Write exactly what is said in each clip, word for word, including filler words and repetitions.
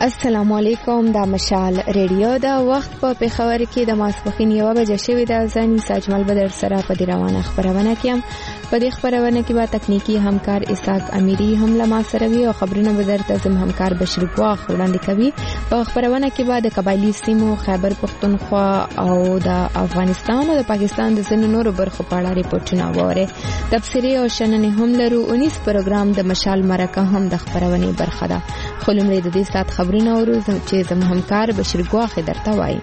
السلام علیکم. دا مشال ریډیو دا وخت په پیښور کې د ماسپښین یوه بجه شوې ده. زه نیسا اجمل به در سره په دې روانه خپرونه کې یم. په دې خپرونه کې به تکنیکي همکار اسحاق امیری هم له ما سره وي او خبرونه به درته زم همکار بشیر ګواخ وړاندې کوي. په خپرونه کې به د قبایلي سیمو، خیبر پختونخوا او د افغانستان او د پاکستان د ځینو نورو برخو په اړه ریپورټونه واورئ. تبصرې او شننې هم لرو. اونیس پروګرام د مشال مرکه هم د خپرونې برخه ده. خو لومړی د دې ساعت خبرونه اورو چې زموږ همکار بشیر ګواخ درته وایي.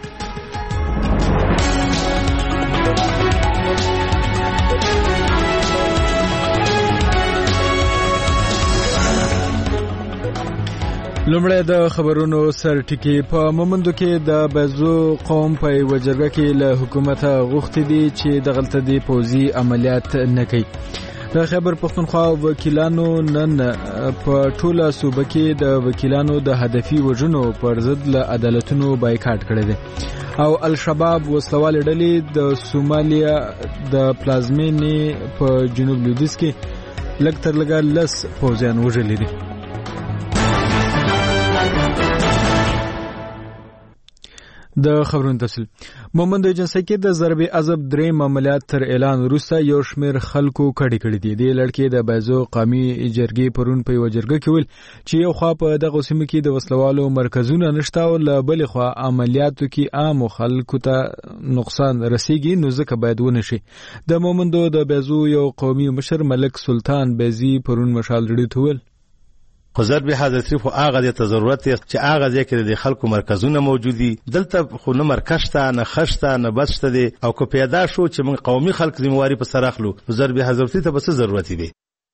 لومړی د خبرونو سر ټکی. په مومندو کې د بازو قوم په یوه جرګه کې له حکومته غوښتي دي چې دغلته د پوځي عملیات نه کوي. د خیبر پختونخوا وکیلانو نن په ټوله صوبه کې د وکیلانو د هدفي وژنو پر ضد له عدالتونو بایکاټ کړی دی او الشباب وسلوال ډلې د سومالیا د پلازمینې په جنوب لویدیځ کې لږ تر لږه لس پوځیان وژلي دي. د خبرونو تفصیل. مومند ایجنسی کې د ضرب عضب درې عملیات تر اعلان وروسته یو شمېر خلکو کډې کړې دي. د لړکې د بازو قومي جرګې پرون په یوه جرګه کې ویل چې یو خوا په دغه سیمه کې د وسلوالو مرکزونه نشته او له بلې خوا عملیاتو کې عام خلکو ته نقصان رسیږي، نو ځکه باید ونه شي. د مومندو د بازو یو قومي مشر ملک سلطان بیزي پرون مشال ریډیو ته ویل خو ضرب حاضر خو هغه د ضرورت چې هغه ځکه د خلکو مرکزونه موجودي دلته خو نه مرکز ته نه خشته نه بسته دي او که پیدا شو چې موږ قومي خلک ذمہواری په سر اخلو ضرب حاضر ته بس ضرورت دي.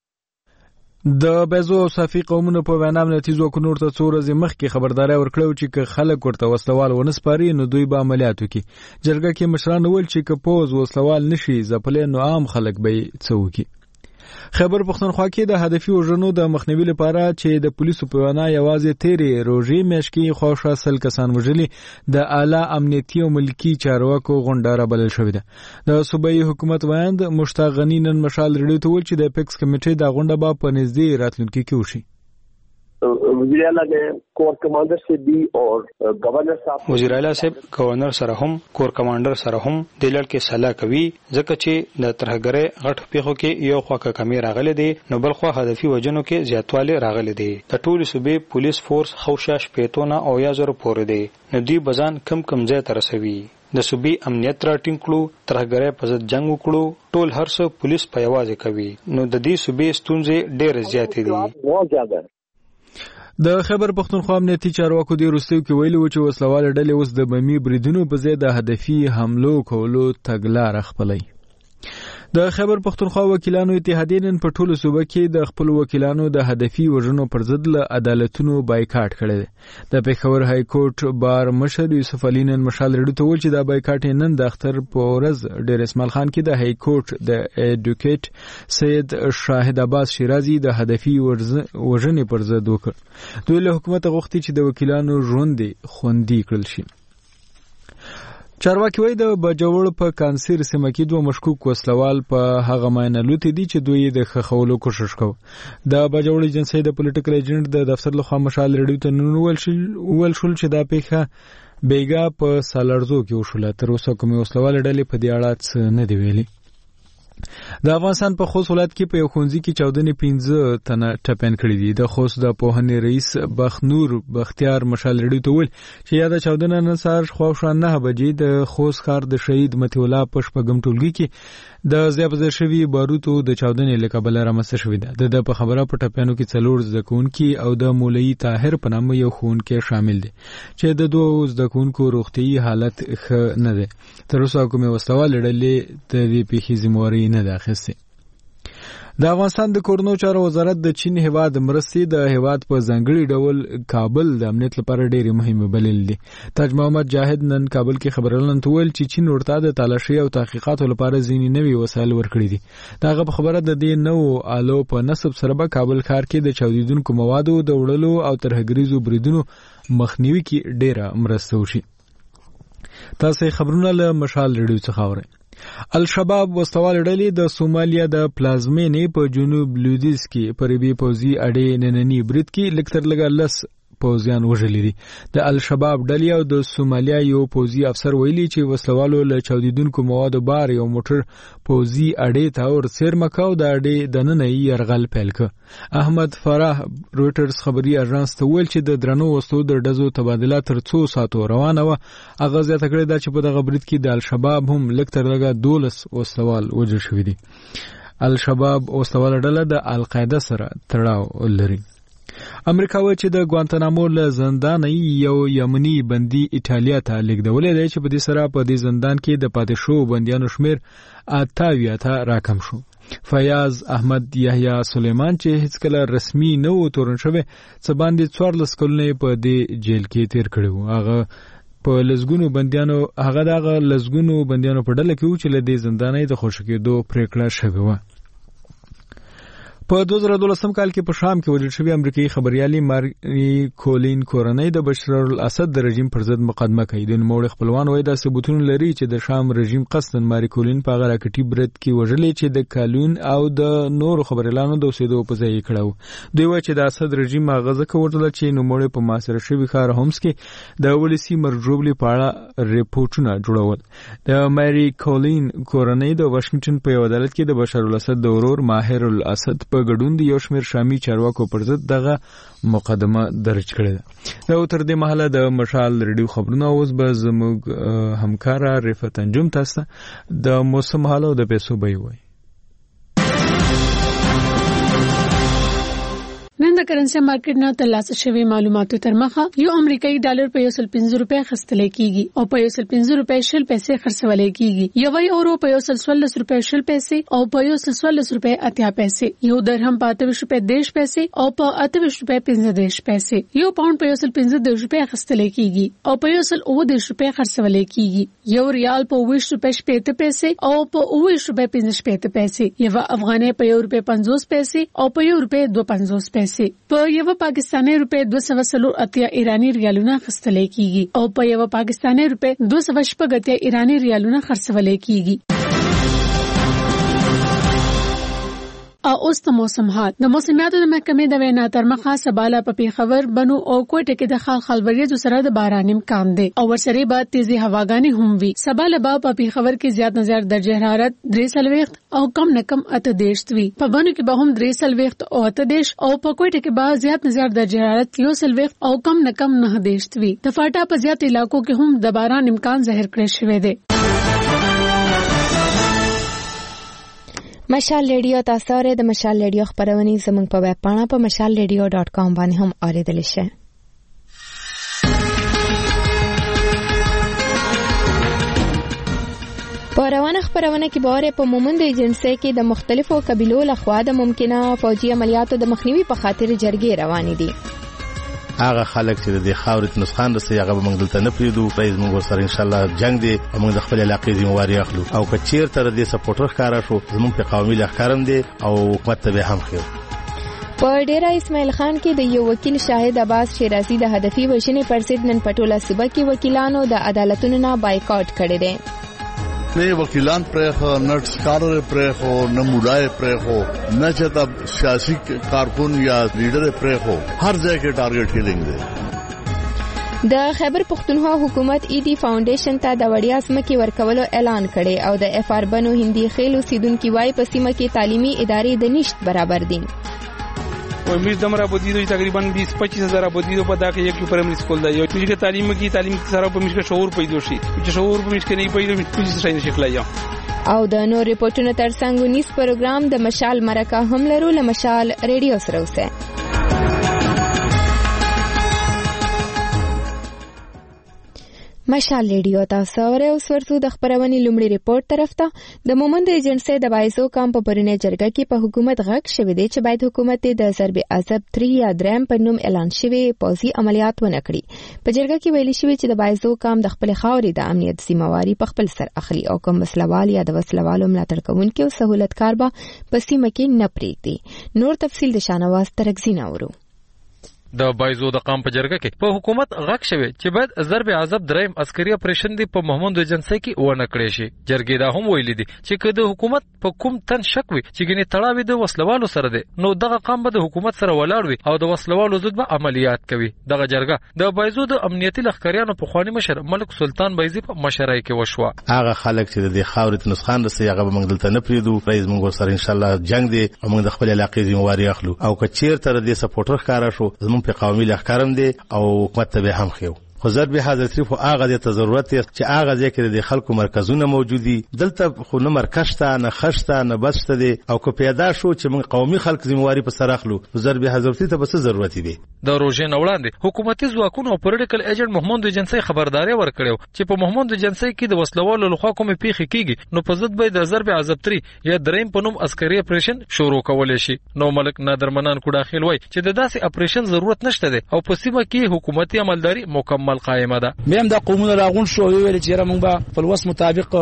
د بازو او صافي قومونو په وینا نتیجو کو نور ته څو ورځې مخکې خبرداري ورکړو چې که خلک ورته وسلوال ونسپاري نو دوی به عملیاتو کې. جرګه کې مشران ویل چې که پوز وسلوال نشي ځپلې نو عام خلک به څه وکړي. خیبر پختونخوا کې د هدفي وژنو د مخنیوي لپاره چې د پولیسو په وینا یوازې تیرې روژې میاشت کې خواوشا سل کسان وژلي د اعلی امنیتي او ملکي چارواکو غونډه رابلل شوې ده. د صوبایي حکومت ویاند مشتاق غني نن مشال ریډیو ته ویل چې د اپیکس کمیټې دا غونډه به په نږدې راتلونکي کې وشي. وزیر اعلی نے کور کمانډر سے بھی اور گورنر صاحب وزیر اعلی صاحب گورنر سره هم کور کمانډر سره هم د لړ کې صلاح کوي ځکه چې د ترهګرۍ غټ پیښو کې یو خوا کمی راغلي دي نو بل خوا هدفي وژنو کې زیاتوالی راغلي دي. د ټولو صوبې پولیس فورس خوشا شپېتونه او یا زر پورې دي نو دوی بزان کم کم ځای ته رسوي. د صوبې امنیت راټینګ کړو، ترهګرۍ په ضد جنگ وکړو، ټول هر څه پولیس په یوازې کوي نو د دې صوبې ستونزې ډېرې زیاتې دي. بہت زیادہ د خیبر پختونخوا امنیتي چارواکو د وروستیو کې ویلي و چې وسلوال ډلې اوس د بمي بریدونو په ځای د هدفي حملو کولو تګلاره خپلوي. د خیبر پختونخوا وکیلانو اتحادیې نن په ټولو صوبه کې د خپل وکیلانو د هدفي وژنو پر ضد له عدالتونو بایکاټ کړی دی. د پېښور های کورټ بار مشر یوسف علي نن مشال ریډیو ته ویل چې دا بایکاټ نن د اختر په ورځ ډیر اسماعیل خان کې د های کورټ د ایډوکیټ سید شاهد عباس شیرازي د هدفي وژنې پر ضد وکړ. دوی له حکومت غوښتي چې د وکیلانو ژوند خوندي کړل شي. چارواکي وایي د بجوړ په کانسیر سیمه کې دوه مشکوک وسلوال په هغه ماینه لوټې دي چې دوی د خښولو کوشش کوي. د بجوړ ایجنسی د پولیټیکل ایجنټ د دفتر لخوا مشال ریډیو ته نن ویل شول چې دا پیښه بیګا په سالارزو کې وشوله. تر اوسه کومې وسلوال ډلې په دې اړه څه نه دی ویلي. د افغانستان په خوست ولایت کې په یو ښوونځي کې چاودنې پنځه تنه ټپیان کړي دي. د خوست د پوهنې رئیس بخنور بختیار مشال ریډیو ته ویل چې یاده چاودنه نن سهار خواوشا نه بجې د خوست ښار د شهید مطیع الله په شپږم ټولګي کې د ضیابزر شوي باروتو د چاودنې له کبله رامنځته شوې ده. د ده په خبره په ټپیانو کې څلور زده کوونکي او د مولوي طاهر په نامه یو ښوونکی شامل دي چې د دوو زده کوونکو روغتیايي حالت ښه نه دی. تر اوسه کومې وسلوالې ډلې د دې پیښې ذمہواري نه ده اخیستې. د افغانستان د کورنو چارو وزارت د چین هیواد مرستې د هیواد په ځانګړي ډول کابل د امنیت لپاره ډېرې مهمه بللې دي. تاج محمد جاهد نن کابل کې خبرونه ته ویل چې چین ورته د تالاشۍ او تحقیقاتو لپاره ځینې نوي وسایل ورکړي دي. د هغه په خبره د دې نوو آلو په نسب سره به کابل ښار کې د چاودیدونکو موادو د وړلو او ترهګریزو بریدونو مخنیوي کې ډېره مرسته وشي. تاسو خبرونه له مشال ریډیو څخه اورئ. الشباب وسوال ډلې د سومالیا د پلازمینې په جنوب لویدیځ کې پربي پوزي اډې نننی برید کې لکتر لګا لس پوځیان وژلي دي. د الشباب ډلې او د سومالیا یو پوځي افسر ویلي چې وسلوالو له چاودیدونکو موادو بار یو موټر پوځي اډې ته ور څیرمه کاو د اډې دننه یې یرغل پیل کړ. احمد فرح رويټرز خبري اژانس ته ویل چې د درنو وسلو د ډزو تبادله تر څو ساعتو روانه و. هغه زیاته کړې ده چې په دغه برید کې د الشباب هم لږ تر لږه دولس وسلوال وژل شوي دي. الشباب وسلواله ډله د القاعده سره تړاو لري. امریکا وایي چې د ګوانتانامو له زندان یو یمني بندي ایټالیا ته لیږدولې دی چې په دې سره په دې زندان کې د پاتې شو بندیانو شمیر اتاویا ته راکم شو. فیاض احمد یحیی سلیمان چې هیڅ کله رسمي نه و تورن شوی څه باندې څوارلس کلونه په دې جیل کې تیر کړی و. هغه په لزګونو بندیانو هغه دغه لزګونو بندیانو په ډله کې و چې له دې زندانۍ د خوشی کېدو پریکړه شوې و. په دوه زره دولسم کال کې په شام کې وژل شوی امریکایي خبريالي ماري کولین کورنۍ د بشار الاسد د رژیم پر ضد مقدمه کوي. د نوموړي خپلوان وایي دا ثبوتونه لري چې د شام رژیم قصداً ماري کولین په هغه راکټي برید کې وژلې چې د کالون او د نورو خبريالانو د اوسېدو په ځای کړو. دوی وایي چې د اسد رژیم هغه ځکه وژل چې نوموړي په محاصره شوی ښار هومس کې د ولسی مرجوبلي په اړه ریپورتونه جوړول. د ماري کولین کورنۍ د واشنگټن په یو عدالت کې د بشار الاسد د ورور ماهر الاسد په ګډون د یو شمېر شامي چارواکو پر ضد دغه مقدمه درج کړې ده. دا تر دې مهاله د مشال ریډیو خبرونه اوس به زموږ همکاره رفعت انجم تاسو د موسم حال او د پیسو بیه وایي. نن د کرنسي مارکیټ نه ترلاسه شوی معلوماتو تر مخه یو امریکایي ډالر په یو سل پنځه روپۍ خرڅل کیږي او په یو سل پنځه روپۍ شل پیسې خرڅول کیږي. یو یورو په یو سل څوارلس روپۍ شل پیسې او په یو سل څوارلس روپۍ اتیا پیسې. یو درهم په اته ویشت روپۍ دیش پیسې او په اته ویشت روپۍ پنځه دیش پیسې. یو پاوند په یو سل پنځه دیش روپۍ خرڅل کیږي او په یو سل اوه دیش روپۍ خرڅول کیږي. یو ریال په اوه ویشت روپۍ شپږ پیسې او په اوه ویشت روپۍ پنځه شپږ پیسې. یو افغانۍ په یو روپۍ پنځوس پیسې او په یو روپۍ دوه پنځوس پیسې. په یو پاکستاني روپۍ دوه سوه څلور اتیا ایرانی ریالونه خرڅل کیږي او په یو پاکستاني روپۍ دوه سوه شپږ اتیا ایرانی ریالونه خرڅول کیږي. او اوس د موسم حال. د موسمیاتو د محکمې د وینا تر مخه سباله په پیښور بنو او کوټه کې د خال خلوریزو سره د باران امکان دی او ورسره به تیزی هواګانی هم وي. سباله په پیښور کې زیات نه زیات درجه حرارت درې سلويخت او کم نه کم اته دیش وي. په بنو کې به هم درې سلويخت او اته دیش او په کوټه کې به زیات نه زیات درجه حرارت یو سلويخت او کم نه کم نه دیش وي. د فاټا په زیات علاقو کې هم د باران امکان ظاهر کړی شوی دی. مشال ریډیو تاسو لري د مشال ریډیو خبرونه زموږ په ویب پاڼه په مشال ریډیو ډاٹ کام باندې هم اوریدل شي. په روانه خبرونه کې باره په مومند ایجنسی کې د مختلفو قبیلو لخوا د ممکنه فوجي عملیاتو د مخنیوي په خاطر جرګې روانې دي. هغه خلک چې د خاورې نسخان رسي هغه موږ دلته نه پریدو. پرېز موږ سره ان شاء الله جنگ دی موږ د خپل علاقې ذمہواری اخلو او کچیر تر دې سپورټر ښکارا شو زموږ په قومي لخرم دی او حکومت ته هم خو. په ډیره اسماعیل خان کې د یو وکیل شاهد عباس شیرازي د هدفي وژنې پر ضد نن پټوله صوبه کې وکیلانو د عدالتونو نه بایکاټ کړی دی. نه وکیلان پرخو نه سکالر پرخو نه مولای پرخو نه چتا سیاسي کارکون یا لیډر پرخو هر ځای کې ټارګټ کیلینګ دی. د خیبر پختونخوا حکومت ایدی فاونډیشن ته د وړیا سمکې ورکولو اعلان کړي او د اف آر بنو هندي خېل اوسیدونکو وايي په سیمه کې تعلیمي ادارې د نشټ برابر دي. امید دمر ابودی دوی تقریبا بیس پچیس هزار ابودی په داخله یو پرایمري سکول دی. یو چې تعلیم کې تعلیم سره په مشکل شعور پیدا شي چې شعور په مشکل نه پیدا کیږي څه نه شکلای. او د نور ریپورتونو ترڅنګ ونیس پروګرام د مشال مرکه هم لرو له مشال ریډیو سره اوسه. مشال ریډیو تاسو اوره اوس ورته د خبرونې لومړی ریپورت طرف ته د مومند ایجنسی د بایزو کام په پرونه جرګه کې په حکومت غږ شوی دی چې باید حکومت د ضرب عذاب تری یا درم په نوم اعلان شوی پوځي عملیات ونه کړي. په جرګه کې ویل شوی چې د بایزو کام د خپل خاورې د امنیت ذمہواری په خپل سر اخلي او کوم وسلوال یا د وسلوالو ملاتړ کوونکي او سہولتکار به په سیمه کې نه پریږدي. نور تفصیل د شانواز ترکزینا ورو. د بایزو د قام په جرګه کې په حکومت غږ شوی چې باید ضرب عذاب دریم عسکري اپریشن دی په محمود ایجنسی کې ونه کړی شي. جرګې دا هم ویلي دي چې که د حکومت په کوم تن شک وي چې ګنې تړاو د وسلوالو سره دی نو دغه قام به د حکومت سره ولاړ وي او د وسلوالو ضد به عملیات کوي. دغه جرګه د بایزو د امنیتي لښکریانو په خواني مشر ملک سلطان بایزي په مشرۍ کې وشوه. هغه خلک چې د خاورې نسخان رسي هغه به موږ دلته نه پریدو. رئیس موږ سره ان شاء الله جنگ دی او موږ د خپل علاقې ذمہواری اخلو او که چیرته د سپورټر ښکارا شو زموږ په قومي لښکرم دی او حکومت ته به هم خيو. خو ضرب حضرت شریف هغه د ضرورت چې هغه ځکه د خلکو مرکزونه موجودي دلته خو نه مرکز ته نه خشته نه بسته دي او که پیدا شو چې موږ قومي خلک ذمہواری په سر اخلو ضرب حضرت ته بس ضرورت دی. د روزې نوړاندې حکومتي ځواکونو او پولیټیکل ایجنټ محمود ایجنسی خبرداري ورکړو چې په محمود ایجنسی کې د وسلوالو لخوا کومه پیخي کیږي نو په ضد به د ضرب عذاب تری یا دریم په نوم عسکري اپریشن شروع کول شي. نو ملک نادر منان کو داخل وای چې د داسې اپریشن ضرورت نشته دی او په سیمه کې حکومتي عملداري مکمل قائمه ده. مېم دا قومونه راغون شو ویل چې موږ به په لوس مطابق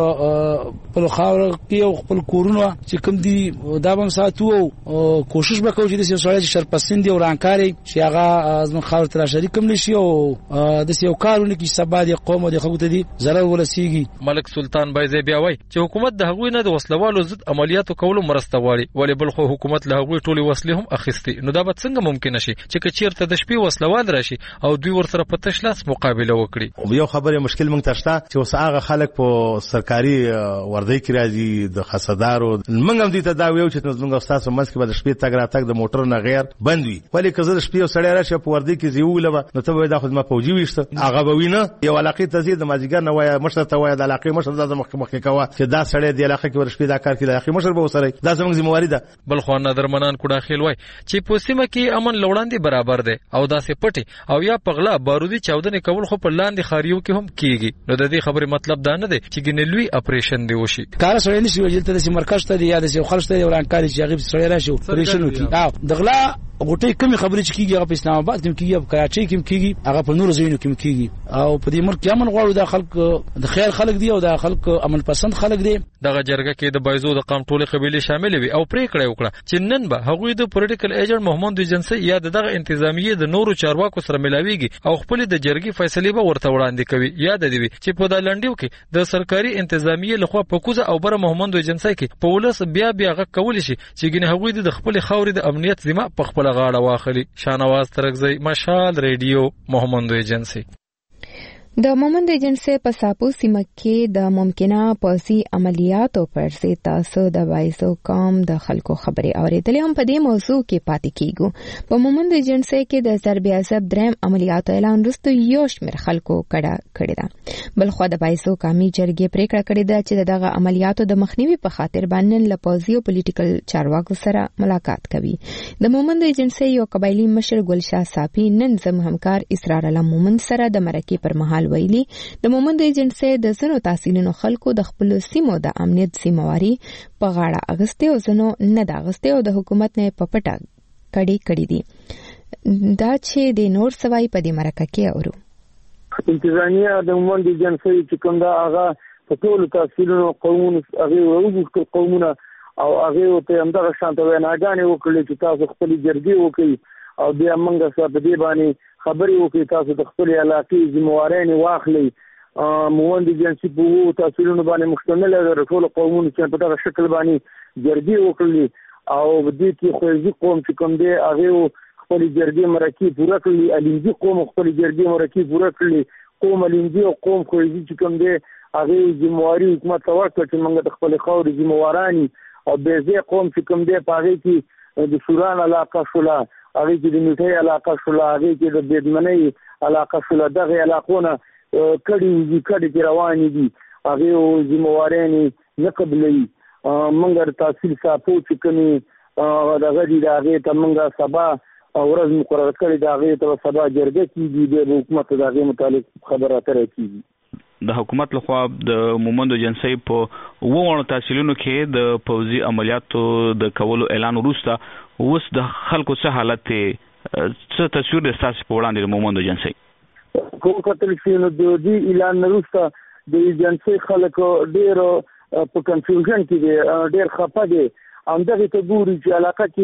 په خاور کې خپل کورونه چې کوم دي دا به ساتو او کوشش وکړو چې د سیاسي شرپسند او رانکاري چې هغه ازمن خاور تر شریک کم نشي او د سیو کارونه کې سبا د قوم او د خلکو ته دي zarar ورسیږي. ملک سلطان بایزي بیا وای چې حکومت د هغوی نه د وسلوالو ضد عملیاتو کولو مرسته غواړي ولې بل خو حکومت له هغوی ټولي وسلې هم اخیستي نو دا به څنګه ممکن شي چې کچیرته د شپې وسلوال راشي او دوی ورسره په تشلاس مقابله وکړي. یو خبره مشکل مونږ تشته چې اوس هغه خلک په سرکاري وردی کې راځي د خصدارو مونږ هم دې ته دا ویو چې موږ استاد سمس کې به د شپې تګ راتګ د موټر نه غیر بند وي ولی که زه د شپې سړی راشي په وردی کې زیولم نو ته به دا خدمت فوجي وشته هغه به وینه یو علاقې ته زیات د ماجیګر نه وای مشر ته وای د علاقې مشر د مخ مخ کوا چې دا سړی د علاقې کې ور شپې دا کار کوي د علاقې مشر به وسره دا زموږ ذمہواری ده. بل خو نادر منان کو داخل وای چې په سیمه کې امن لوړاندې برابر ده او داسې پټي او یا پغلا بارودي چاودنې کول خو په لاندې خاریو کې هم کیږي. نو د دې خبرې مطلب دا نه دی چې ګنلوي اپریشن دی وشي کار سره نشي وجل ته د مرکز ته یا د خلک ته ورانکاري چې غیب سره راشي اپریشن وکي او دغلا غوټي کمی خبرې چې کیږي هغه په اسلام آباد کې کیږي په کراچۍ کې کیږي هغه په نور ځایونو کې کیږي او په دې ملک کې امن غواړو د خلک د خیر خلک دی او د خلک امن پسند خلک دی. دغه جرګه کې د بایزو د قام ټوله قبيله شامل وي او پریکړه وکړه چې نن به هغوی د پولیټیکل ایجنټ محمود ایجنسی یا دغه انتظامیه د نورو چارواکو سره ملاويږي او خپل د جرګې فیصله به ورته وړاندې کوي. یاد دی چې په د لنډیو کې د سرکاري انتظامیه لخوا په کوزه او بر محمود ایجنسی کې په ولس بیا بیا غږ کول شي چې ګنې هغوی د خپل خاورې د امنیت ذمہ په خپل غاړه واخلي. شانواز ترکزی مشال ریډیو محمد ایجنسی. د مومند ایجنسی په ساپو سیمه کې د ممکنه پوځي عملیاتو پر ضد تاسو د بایزو قام د خلکو خبرې اورېدلې هم په دې موضوع کې پاتې کیږو. په مومند ایجنسی کې د ضرب عذاب دریم عملیاتو اعلان وروسته یو شمېر خلکو کړه کړې ده. بل خو د بایزو قامي جرګې پریکړه کړې ده چې دغه عملیاتو د مخنیوي په خاطر باندې له پوځي او پولیټیکل چارواکو سره ملاقات کوي. د مومند ایجنسی یو قبایلی مشر ګلشاه صافي نن زم همکار اسرار الله مومند سره د مرکې پر مهال ویلي د مومند ایجنسی د زنو تحصیلونو خلکو د خپل سیمو د امنیت ذمہواری په غاړه اغسته او زنو نه د اغسته او د حکومت نه په پټه کړي کړي دي. دا چې د نور سوای په دې مرکه کې اورو انتظامیه د مومند ایجنسی چې کوم دا هغه په ټول تحصیلونو قومونو هغه وروغو قومونه او هغه ته هم دغه شانته ویناګانې وکړي چې تاسو خپل جرګې وکړي او بیا موږ سره په دې باندې خبرې وکړي تاسو د خپل علاقې ذمہواري واخلي. مومند ایجنسی په وو تحصیلونو باندې مشتمل د ټول قومونو چې په دغه شکل باندې جرګې وکړي او دې کې خوځي قوم چې کوم دی هغه خپل جرګې مرکې پوره کړي الینځي قوم خپل جرګې مرکې پوره کړي قوم الینځي او قوم خوځي چې کوم دی هغه ذمہواري حکومت ورکړي چې موږ د خپل خاور ذمہوارانی او بیزه قوم چې کوم دی په هغه کې د سوران علاقه شولا هغه کې د میټي علاقه شولا هغه کې د بدمنۍ علاقه شولا دغه علاقونه کډي دي کډي رواني دي هغه ذمہواري نه قبلي منګر تحصیل ساتو چې کني دغه دي هغه ته منګه سبا ورځ مقرره کړی دا هغه ته سبا جرګه کیږي د حکومت دغه متعلق خبره اترې کیږي. د حکومت لخوا د مومند ایجنسی په وونه تحصیلونو کې د پوځي عملیاتو د کولو اعلان وروسته اوس د خلکو څه حالت څه تصویر د تاسو په وړاندې د مومند ایجنسی کوم کتل چې نو د دې اعلان وروسته د ایجنسی خلکو ډیر په کنفیوژن کې دي ډیر خپه دي همدغه ته ګوري چې علاقه کې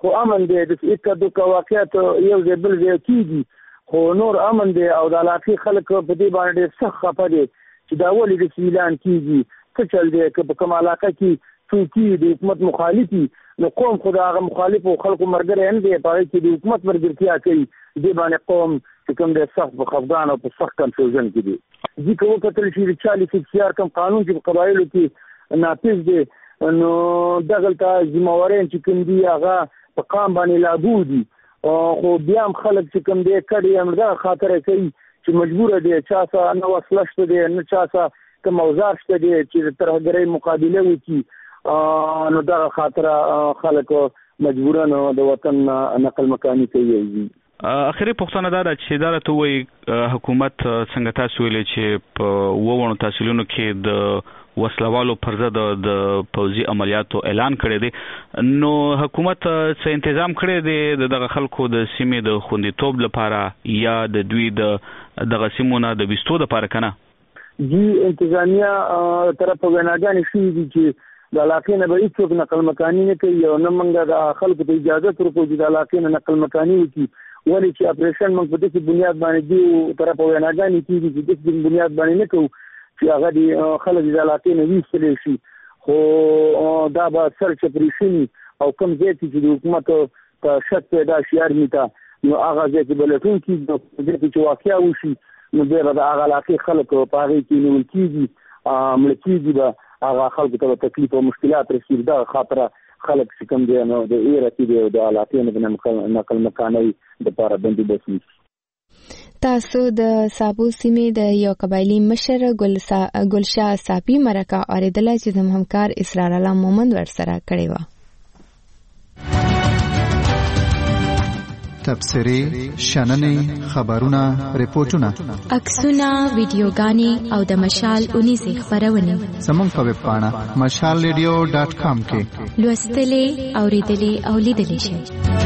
خو امن دی د اکه دوه واقعیت یو ځای بل ځای کیږي خو نور امن دی او د علاقې خلک په دې باندې سخت خفه دي چې دا ولې د اعلان کیږي څه چل دی که په کوم علاقه کې څوک د حکومت مخالفي نو قوم خدا هغه مخالفو خلکو مرګره هم دی په کې د حکومت مرګرتیا کوي دې باندې قوم چې کوم د سخت په خفګان او په سخت کنفیوژن کې دي ځکه وکتل چې چالیس اختیار کم قانون چې په قبایلو کې نافذ دی نو دغه ته ذمہوارین چې کوم دي هغه په قام باندې لاګو دي خو بیا هم خلک چې کوم دی کړي امردا خاطر کوي چې مجبور دي چا څه نو وسلشت دي نه چا څه کوم اوزار شته دي چې ترهګرۍ مقابله وکړي نو دا خاطر خلک مجبورانه د وطن نقل مکانی کوي. اخري پښتنه دا چې دا ته وایي حکومت څنګه تاسو ویلې چې په وونو تحصیلونو کې د وسلوالو پر ضد د پوځي عملیاتو اعلان کړی دی نو حکومت څه تنظیم کړی دی دغه خلکو د سیمې د خوندیتوب لپاره یا د دوی د دغه سیمونو د بستو لپاره کنه جی انتظامیه طرف ویناګانې شوې دي چې د علاقې نه به هیڅوک نقل مکانی نه کوي او نه موږ د خلکو ته اجازه ورکوو چې د علاقې نه نقل مکانی وکړي ولې چې اپریشن موږ په دې بنیاد باندې دی طرف ویناګانې کیږي چې د دې بنیاد باندې نه کوو چې هغه د خلک د علاقې نه ویستلی شي خو دا به سرچ اپریشن او کوم ځای چې د حکومت ته شک پیدا شي ارمي ته نو هغه ځای کې به لټون کېږي د دې چې واقعیا وشي نو بیا به د هغه علاقې خلک په هغې کې نیول کېږي مړه کېږي به هغه خلکو ته تکلیف او مشکلات رسېږي دغه خاطره خلک چې کوم دی نو د ایره کې دی او د علاقې نه د نقل مکانۍ دپاره بندوبست نیسي. تاسو د سابو سیمې د یو قبایلي مشر ګلشاه صافي مرکه اورېدله چې زموږ همکار اسرار الله مومند ورسره کړې وه. تبصرې، شننې، خبرونه، ریپورتونه، عکسونه، ویډیوګانې او د مشال اونیزې خپرونې زموږ په ویب پاڼه مشال ریډیو ډاټ کام کې لوستلې، اورېدلې او لیدلې شئ.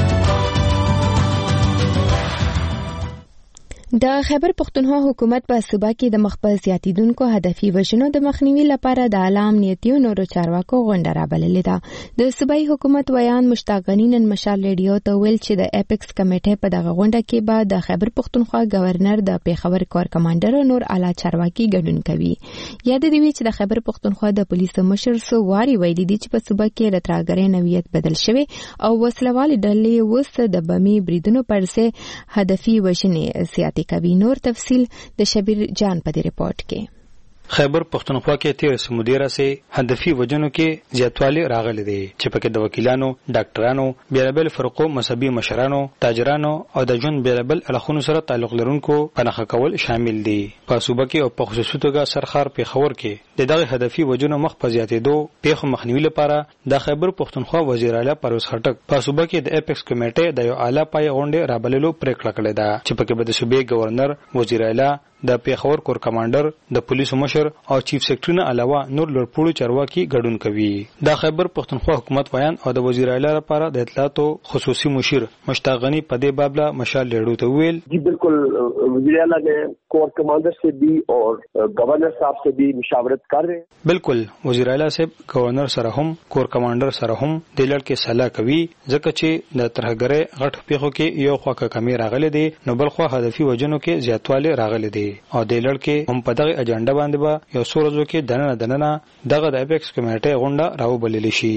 د خیبر پختونخوا حکومت په صوبه کې د مخ په زیاتیدونکو هدفي وژنو د مخنیوي لپاره د اعلی امنیتي او نورو چارواکو غونډه رابللې ده. د صوبایي حکومت ویان مشتاق غني نن مشال ریډیو ته ویل چې د اپیکس کمیټې په دغه غونډه کې به د خیبر پختونخوا گورنر د پیښور کور کمانډر او نور اعلی چارواکي ګډون کوي. یاد دی چې د خیبر پختونخوا د پولیسو مشر سو واری ویلي دي چې په صوبه کې د ترهګرۍ نوعیت بدل شوی او وسلوال ډلې اوس د بمي بریدونو پر ځای هدفي وژنې زیاتې کوي. نور تفصیل د شبیر جان په دې رپورت کې. خیبر پختونخوا کې تیر سمودیرا سه هدفي وجنو کې زیاتوالی راغلي دي چې پکې د وکیلانو، ډاکټرانو، بیربل فرقو، مذهبي مشرانو، تاجرانو او د جون بیربل اړخونو سره تعلق لرونکو پنهخه کول شامل دي. په صوبه کې او په خصوصي توګه سرخار پیښور کې د دغه هدفي وجنو مخ په زیاتېدو پیښو مخنیوي لپاره د خیبر پختونخوا وزیر اعلی پرویز خټک په صوبه کې د اپیکس کمیټې د یو اعلی پای غونډه رابللو پریکړه کړې ده چې پکې به د صوبې گورنر، وزیر اعلی، د پیښور کور کمانډر، د پولیسو مشر او چیف سیکریټری نه علاوه نور لوړپوړو چارواکي ګډون کوي. د خیبر پختونخوا حکومت بیان او د وزیر اعلی لپاره د اطلاعاتو خصوصي مشیر مشتاق غني په دې بابله مشال ریډیو ته ویل جی بالکل وزیر اعلی نے کور کمانڈر سے بھی اور گورنر صاحب سے بھی مشاورت کر رہے ہیں. بالکل وزیر اعلی صاحب گورنر سره هم کور کمانډر سره هم د لړ کې صلاح کوي ځکه چې د ترهګرۍ غټ پیښو کې یو خواکه کمی راغلي دي نو بل خو هدفي وجنو کې زیاتوالی راغلي دي او د لړ کې هم په دغه اجنډا باندې به یو څو ورځو کې دننه دننه دغه د اپیکس کمیټې غونډه راوبلل شي.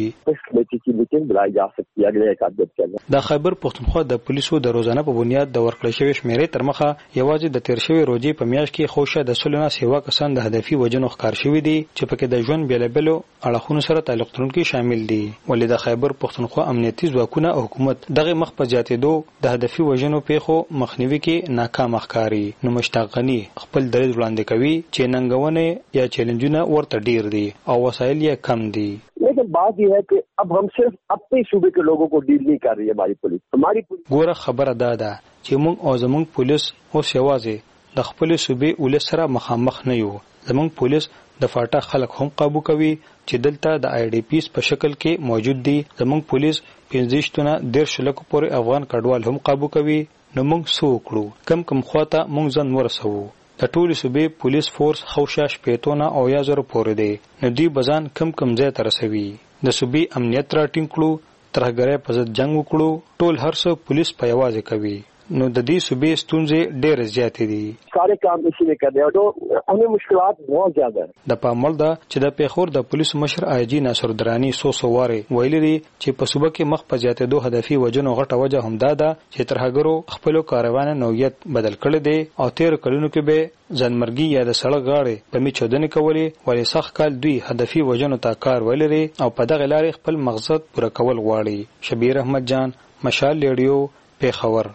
د خیبر پختونخوا د پولیسو د روزانه په بنیاد د ورکړې شوی شمیرې تر مخه یوازې د تیر شوی روزي په میاشت کې خوشه د سلونه سیوا کسان د هدفي وجنو ښکار شوی دي چې پکې د ژوند بیلابلو اړخونو سره تعلق لرونکي شامل دي. ولې د خیبر پختونخوا امنیتي ځواکونه او حکومت دغه مخ په زیاتېدو د هدفي وجنو پیښو مخنیوي کې ناکام ښکاري. نو مشتاق غني خپل دلیل وړاندې کوي چې ننګونې یا چیلنجونه ورته ډیر دي او وسایل یې کم دي. لیکن بات یہ ہے کہ اب ہم صرف اپنے صوبے کے لوگوں کو ڈیل نہیں کر رہی ہے ہماری پولیس. ہماری ګوره خبره دا ده چې موږ او زموږ پولیس اوس یوازې د خپل صوبې ولس سره مخامخ نه یو. زموږ پولیس د فاټا خلک هم قابو کوي چې دلته د آی ډی پیس په شکل کې موجود دي. زموږ پولیس پنځه دیرش لکو پورې افغان کډوال هم قابو کوي. نو موږ سو کړو کم کم خواته موږ ځن ورسو. د ټولو صوبې پولیس فورس خوشا شپېتونه او یا زره پورې دی. نو دوی بزان کم کم ځای ته رسوي. د صوبې امنیت راټینګ کړو ترهګرۍ په ضد جنگ وکړو. ټول هر څه پولیس په یوازې کوي. نو د دې صوبې ستونزې ډېرې زیاتې دي. سارے کام اسی نے کر دیا تو ہمیں مشکلات بہت زیادہ ہے. د پامل دا چې د پیښور د پولیس مشر آی جی ناصر درانی سو سواره ویلي دي چې په صوبه کې مخ په زیاتېدو هدفي وجنو غټه وجه همدا ده چې ترهګرو خپل کاروان نوعیت بدل کړی دی او تیر کلونو کې به ځنمرګي یا د سړک غاړې په می چودنې کولې ولې سخت کال دوی هدفي وجنو ته کار ویلي او په دغه لارې خپل مقصد پوره کول غواړي. شبیر احمد جان، مشال ریډیو، پیښور.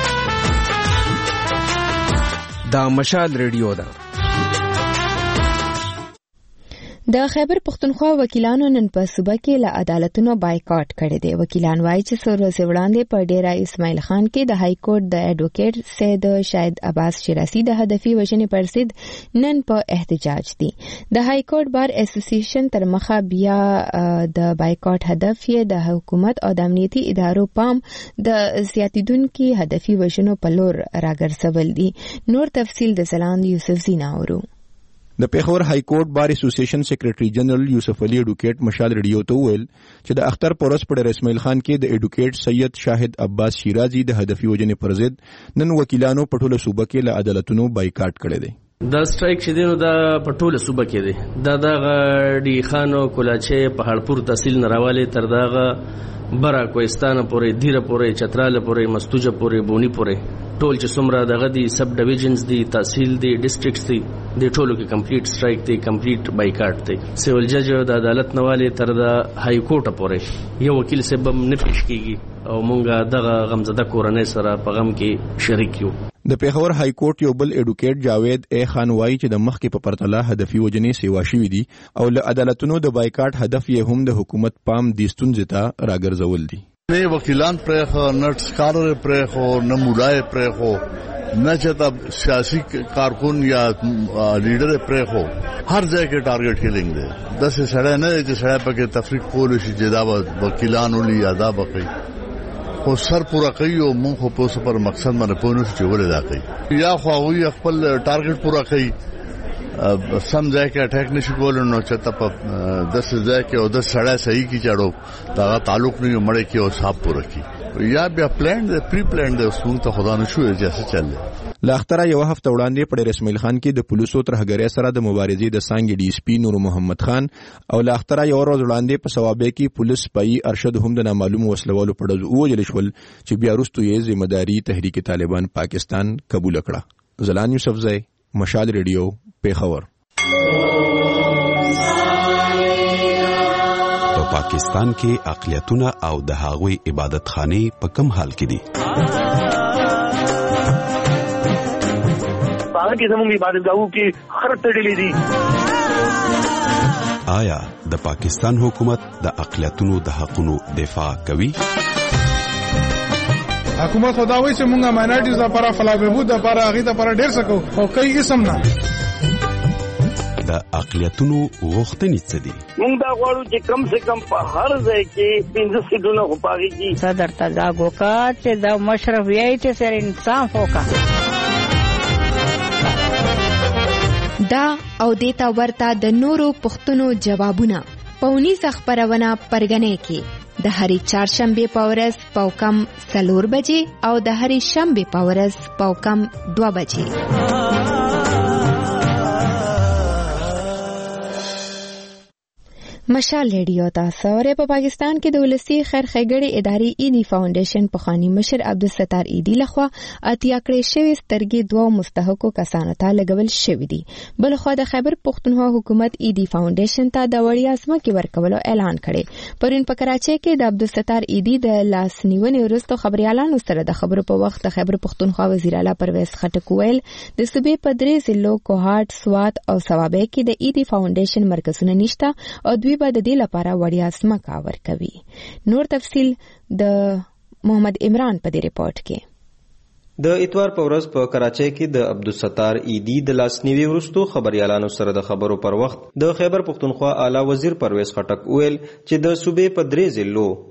دا مشال ریډیو ده. د خیبر پختونخوا وکیلانو نن په صوبه کې له عدالتونو بایکاټ کړی دی. وکیلان وایي چې څو ورځې وړاندې په ډیرا اسماعیل خان کې د های کورټ د اډوکیټ سید شاهد عباس شیرازي د هدفي وژنې پر ضد نن په احتجاج دي. د های کورټ بار اسوسییشن تر مخه بیا د بایکاټ هدف یې د حکومت او د امنیتي ادارو پام د زیاتیدونکو هدفي وژنو په لور راګرځول دي. نور تفصیل د زلاند یوسف زینا اورو. د پیښور های کورټ بار اسوسییشن سیکریټری جنرال یوسف علي اډوکیټ مشال ریډیو ته وویل چې د اختر پورس په ډیر اسماعیل خان کې د اډوکیټ سید شاهد عباس شیرازي د هدفي وژنې پر ضد نن وکیلانو په ټوله صوبه کې له عدالتونو بایکاټ کړی دی. دا سټرایک چې دینو دا په ټوله صوبه کې دی. دا د ډی خانو کولاچې په هړپور تحصیل نراواله تر داغه برا کوهستان پورې دیره پورې چتراله پورې مستوجه پورې بونی پورې ټول چې څومره دغه دي سب ډیویژنز دي تحصیل دي ډیسټریکټس دي د ټولو کې کمپلیټ سټرایک دی کمپلیټ بایکاټ دی. سیول جج د عدالت نواله تر د های کورټ پورې یو وکیل سبب نه پیش کیږي او مونږه دغه غمزده کورنۍ سره په غم کې شریک یو. د پیښور های کورټ یو بل اډوکیټ جاوید ای خان وایي چې د مخکې په پرتله هدفي وژنې سیوا شوې دي او له عدالتونو د بایکاټ هدف یې هم د حکومت پام د ستونزې ته راګرځول دي. نه وکیلان پرېخو، نه سکالر پرېخو، نه مولای پرېخو، نه چاته سیاسي کارکون یا لیډر پرېخو. هر ځای کې ټارګټ کیلینګ دی. داسې سړی نه دی چې سړی پکې تفریق کول شي چې دا وکیلان ولي یا دا به کوي. خو سر پورا کوي او مونږ خو په سپر مقصد باندې پونه چې ولې دا کوي. یا خو هغوی خپل ټارګټ پورا کوي سم ځای کې اٹیک نشي کولای نو چې ته په داسې ځای کې او د سړی صحیح کی چاړو دا تعلق نه مړی کې او صاحب پورا کی یا بیا پلان دی پری پلان دی اوسمون ته خدا نه شو اجازه چل. لاختره یو هفته وړاندې په ډیر اسماعیل خان کې د پولیسو ترهګرۍ سره د مبارزې د څانګې ډي اس پي نور محمد خان او لاختره یو ورځ وړاندې په ثوابه کې پولیس پای ارشد هم د نامعلوم وسلوالو په ډز ووجل شول چې بیا وروسته یې ذمہ داری تحریک طالبان پاکستان قبول کړه. زلان یوسف زئی، مشال ریډیو، پیښور. په پاکستان کې اقلیتونه او د هغوی عبادت خانې په کم حال کې دي؟ هغه کې زموږ عبادتګاهو کې خرڅ تړلې دي. آیا د پاکستان حکومت د اقلیتونو د حقونو دفاع کوي؟ حکومت خدا وایي چې موږ ماینورټیز لپاره فلاح بهبود لپاره هغه لپاره ډیر څه کوو او کوي اسم نه. د اقلیتونو غوښتنې څه دي؟ موږ دا غواړو چې کم سے کم په هر ځای کې پنځه سیټونه غواړي چې صدر تزاګ وکړي چې د مشرفیت سره انصاف وکړي. دا او دیتا ورته د نورو پښتنو جوابونه پونیز خبرونه پرګنې کې د هری چهارشنبه په ورځ په کم سلور بجې او د هری شنبه په ورځ په کم دو بجې. مشال ریډیو تاسو اورئ. په پاکستان کې د ولسی خیر ښېګړې ادارې ایدی فاونډیشن په خاني مشر عبدالستار ایدی لخوا اتیا کړې شوی سترګې دوه مستحقو کسانو ته لګول شوې دي. بل خو د خیبر پختونخوا حکومت ایدی فاونډیشن ته د وړیا ځمکې ورکولو اعلان کړي. پرون په کراچۍ کې د عبدالستار ایدی د لاس نیونې وروسته خبريالانو سره د خبرو په وخت د خیبر پختونخوا وزیر اعلی پرویز خټک ویل د صوبې په درې ضلعو کوهاټ، سوات او ثوابه کې د ایدی فاونډیشن مرکزونه نشته او دوی به د دې لپاره وړیا ځمکه ورکوي. نور تفصیل د محمد عمران په دې ریپورت کې. د اتوار په ورځ په کراچۍ کې د عبدالستار ایدی د لاسنیوي وروسته خبريالانو سره د خبرو پر وخت د خیبر پختونخوا اعلی وزیر پرویز خټک ویل چې د صوبې په درې ضلعو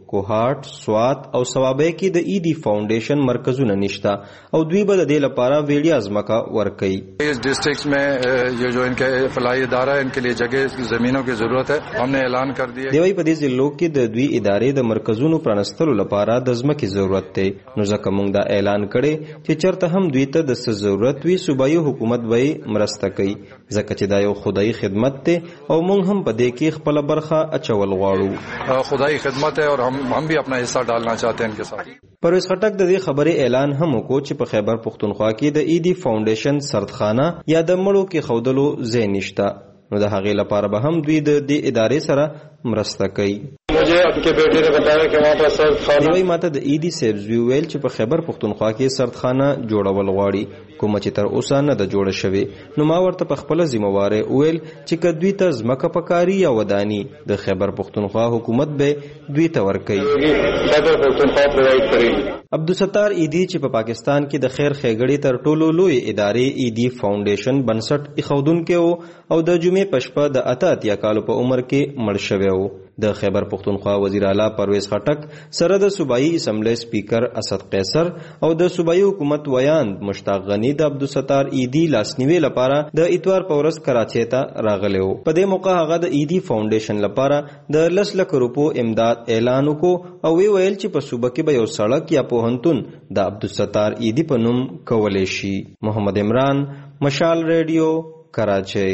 کوهاټ، سوات او سوابۍ کې د ایدی فاؤنډیشن مرکزونه نشته او دوی به د دې لپاره ویډیا ځمکه ورکوي. اس ڈسٹرکٹ میں یہ جو ان کا فلاحی ادارہ ہے ان کے لیے جگہ زمینوں کی ضرورت ہے، ہم نے اعلان کر دیا. دی وايي په دې ضلعو کې د دوی ادارې د مرکزونو پرانستلو لپاره د ځمکې ضرورت دی، نو ځکه موږ دا اعلان کړی چې چرته هم دوی ته د څه ضرورت وي صوبایي حکومت به مرسته کوي، ځکه چې دا یو خدایي خدمت دی او موږ هم په دې کې خپل برخه اچول غواړو. خدایي خدمت ہے اور ہم هم بھی اپنا حصہ ڈالنا چاہتے ہیں ان کے ساتھ. پرویز خټک د دې خبرې اعلان هم وکړ چې په خیبر پختونخوا کې د ایدی فاؤنډیشن سردخانه یا د مړو کې خودلو ځای نشته، نو د هغې لپاره به هم دوی د دې ادارې سره مرسته کوي. مجھے اب کے بیٹے نے بتایا کہ وہاں پر سردخانه دی وايي ماته د ایدی سیبزوی ویل چې په خیبر پختونخوا کې سردخانه جوړول غواړي، کومه چې تر اوسه نه د جوړه شوې. نو ما ورته په خپل ذمہواره ویل چې کدوی ته ځمکه پکاري یا ودانی د خیبر پختونخوا حکومت به دوی ته ورکوي. خیبر پختونخوا پرووایډ کوي. عبدالستار ایدی چې په پاکستان کې د خیر ښېګړې تر ټولو لوی ادارې ایدی فاؤنډیشن بنسټ ایښودونکی و او د جمعې په شپه د اته اتیا کالو په عمر کې مړ شوی و. د خیبر پختونخوا وزیر اعلی پرویز خټک سره د صوبایي اسمبلی سپیکر اسد قیصر او د صوبایي حکومت ویاند مشتاق غنی د عبدالستار ایدی لاسنیوي لپاره د اتوار په ورځ کراچۍ ته راغلی و. په دې موقع هغه د ایدی فاؤنډیشن لپاره د لس لکو روپو امداد اعلان وکړو او وی ویل چې په صوبه کې به یو سړک یا پوهنتون د عبدالستار ایدی په نوم کولی شي. محمد عمران، مشال ریډیو، کراچۍ.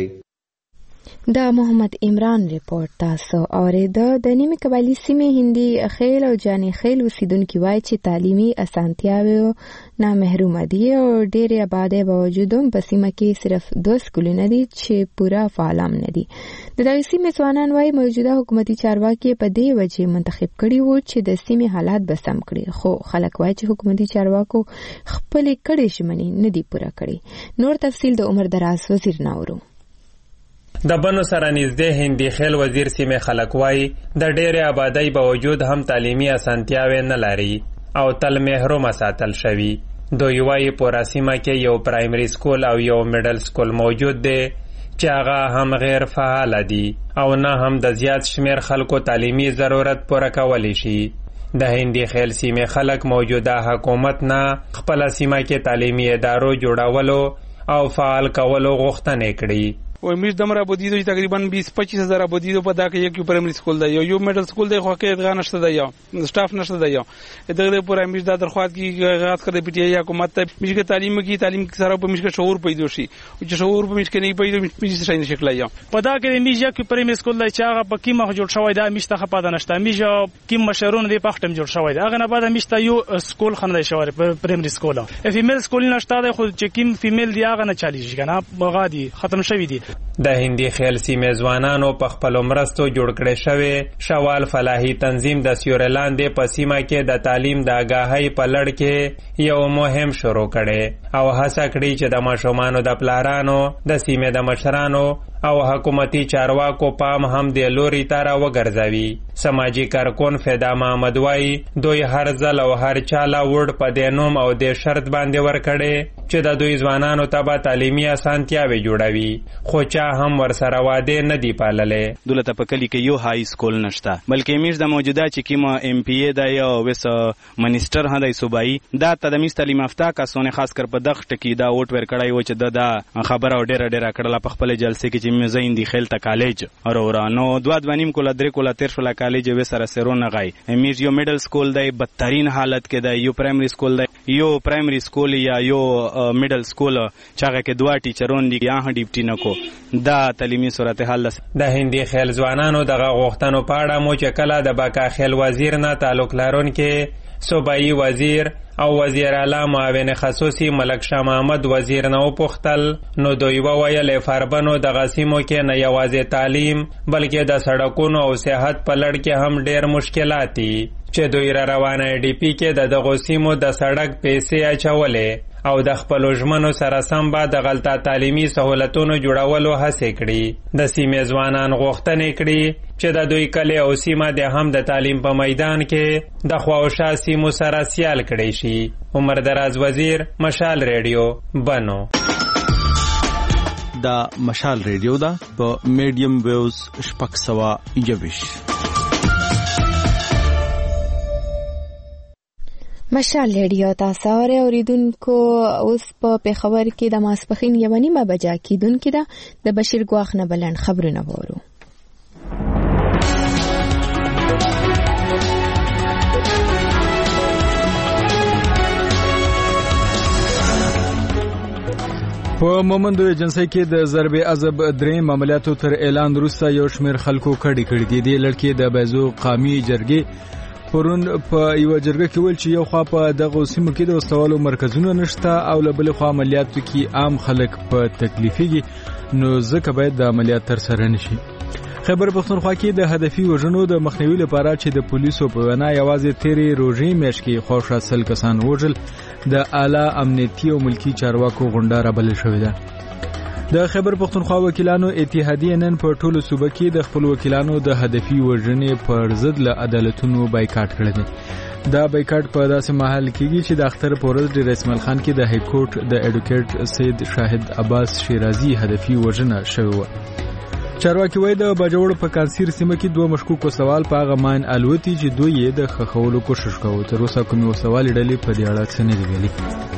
دا محمد عمران ریپورت تاسو اوریدو. د نیمه قبایلی سیمې هندي خیل او جاني خیل اوسیدونکي وایي چې تعلیمي اسانتیاوې نه محروم دي او ډېرې آبادۍ باوجود هم په سیمه کې صرف دوه سکولونه دي چې پوره فعال هم نه دي. د دغې سیمې ځوانان وایي موجوده حکومتي چارواکي په دې وجې منتخب کړي وو چې د سیمې حالات به سم کړي، خو خلک وایي چې حکومتي چارواکو خپلې کړې ژمنې نه دي پوره کړي. نور تفصیل د عمر دراز وزیر ناورو. د بنو سره نږدې هندي خیل وزیر سیمې خلک وایي د ډېرې آبادۍ باوجود هم تعلیمي اسانتیاوې نه لري او تل محرومه ساتل شوي. دوی وایي پوره سیمه کې یو پرایمري سکول او یو میډل سکول موجود دی چې هغه هم غیر فعال دي او نه هم د زیات شمیر خلکو تعلیمي ضرورت پوره کولی شي. د هندي خیل سیمې خلک موجوده حکومت نه خپل سیمه کې تعلیمي ادارو جوړولو او فعال کولو غوښتنه کړې. و میش دمر آبادی دو تقریبا بیست پچیس هزار آبادی دو په دا کې یو پرایمري سکول دی، یو میډل سکول دی، خو کې ادغا نشته دی، یا سټاف نشته دی. دغه پورا میش دا درخواست کی غاز کړی پی ټی آی حکومت ته میش کې تعلیم کی تعلیم کې سره په میش کې شعور پیدا شي، چې شعور په میش کې نه پیدا میش څه نه شکل یا په دا کې میش یو پرایمري سکول دی چې هغه په کیمه جوړ شوی دی، میش ته خپاده نشته، میش کیم مشرون دی په ختم جوړ شوی دی، هغه نه بعد میش ته یو سکول خنده شوی پرایمري سکول فیمیل سکول نشته دی، خو چې کیم فیمیل دی هغه نه چالیږي کنه بغادي ختم شوی دی. د هندي خیل سیمې ځوانانو په خپلو مرستو جوړ کړی شوی شوال فلاحي تنظیم د سیورې لاندې په سیمه کې د تعلیم د آګاهۍ په لړ کې یو مهم شروع کړی او هڅه کړې چې د ماشومانو د پلارانو د سیمې د مشرانو او حکومتي چارواکو پام هم د لوري ته را وګرځوي. سماجی کارکون فدا محمد وایي دوی هر ځل او هر چاله وړ په دې نوم او د شرط باندې ورکړي چې د دوی ځوانانو ته به تعلیمي اسانتیاوې جوړوي، خو چا هم ورسره وعدې نه دي پاللې. دولته په کلي کې یو های سکول نشته، بلکې میش د موجوده چې کومه ایم پی ای دی او وس منیسټر هم دی صوبایي دا تدمیز تعلیم یافته کسونه خاص کر په دغه ټکی دا ووټ ورکړی و چې د خبره ډیره ډیره کړله په خپل جلسې کې چې مزین دی خیل ته کالج اورورانو دوه دوانیم کوله درې کوله تیر شل کالج و سره سرونه غي میز یو میډل سکول دی بدترین حالت کې دی، یو پرایمري سکول دی، یو پرایمري سکول یا یو میډل سکول چې هغه کې دوه ټیچرون دي یا ډیپټی نکو دا تعلیمي صورتحال. د هندي خیل ځوانانو دغه غوښتنو په اړه مو چې کله د باکا خیل وزیر نه تعلق لرونکي صوبایي وزیر او وزیر اعلی معاون خصوصي ملک شاه محمد وزیر نه وپوښتل، نو دوی وویل فاربنو د غسیمو کې نه یوازې تعلیم بلکې د سړکونو او صحت په لړ کې هم ډېر مشکلات دي چې دوی را روانه ډی پی کې د دغو سیمو د سړک پیسې اچولې او د خپلو ژمنو سره سم به د غلطه تعلیمي سهولتونو جوړولو هڅې کړي. د سیمې ځوانان غوښتنې کړي چې د دوی کلی او سیمه د هم د تعلیم په میدان کې د خواوشا سیمو سره سیال کړي شي. عمر دراز وزیر، مشال ریډیو، بنو. دا مشال ریډیو دا په میډیم ویوز شپږ سوه یوویشت. مشال ریډیو تاسو اوریدونکو اوس په پیښور کې د ماسپخین یو نیمه بجا کېدونکې ده د بشیر ګواخ نه بلند خبرونه وورو. په مومندو ایجنسی کې د ضرب عذاب درې معاملاتو تر اعلان وروسته یو شمېر خلکو کډې کړې دي. د لړکې د بایزو قامي جرګې پرون په یو جرګه کې ویل چې یو خوا په دغه سیمو کې د وسوالو مرکزونه نشته او له بل خوا عملیاتو کې عام خلک په تکلیفيږي، نو ځکه باید د عملیات تر سره نشي. خیبر پختونخوا کې د هدفي وژنو د مخنیوي لپاره چې د پولیسو په وینا یوازې تیرې روژې میاشت کې خوښه سل کسان وژل، د اعلی امنیتي او ملکی چارواکو غونډه رابلل شوې ده. د خیبر پختونخوا وکیلانو اتحادیه نن په ټولو صوبه کې د خپل وکیلانو د هدفي وژنې پر ضد له عدالتونو بایکاټ کړی دی. دا بایکاټ په داسې مهال کېږي چې د اختر په ورځ ډېر اسماعیل خان کې د های کورټ د ایډوکیټ سید شاهد عباس شیرازي هدفي وژنه شوې وه. چارواکي وایي د باجوړ په کانسیر سیمه کې دوه مشکوکو سوال په هغه ماین الوتي چې دوی یې د خښولو کوشش کوي. تر اوسه کومې وسوالې ډلې په دې اړه څه نه دي ویلي.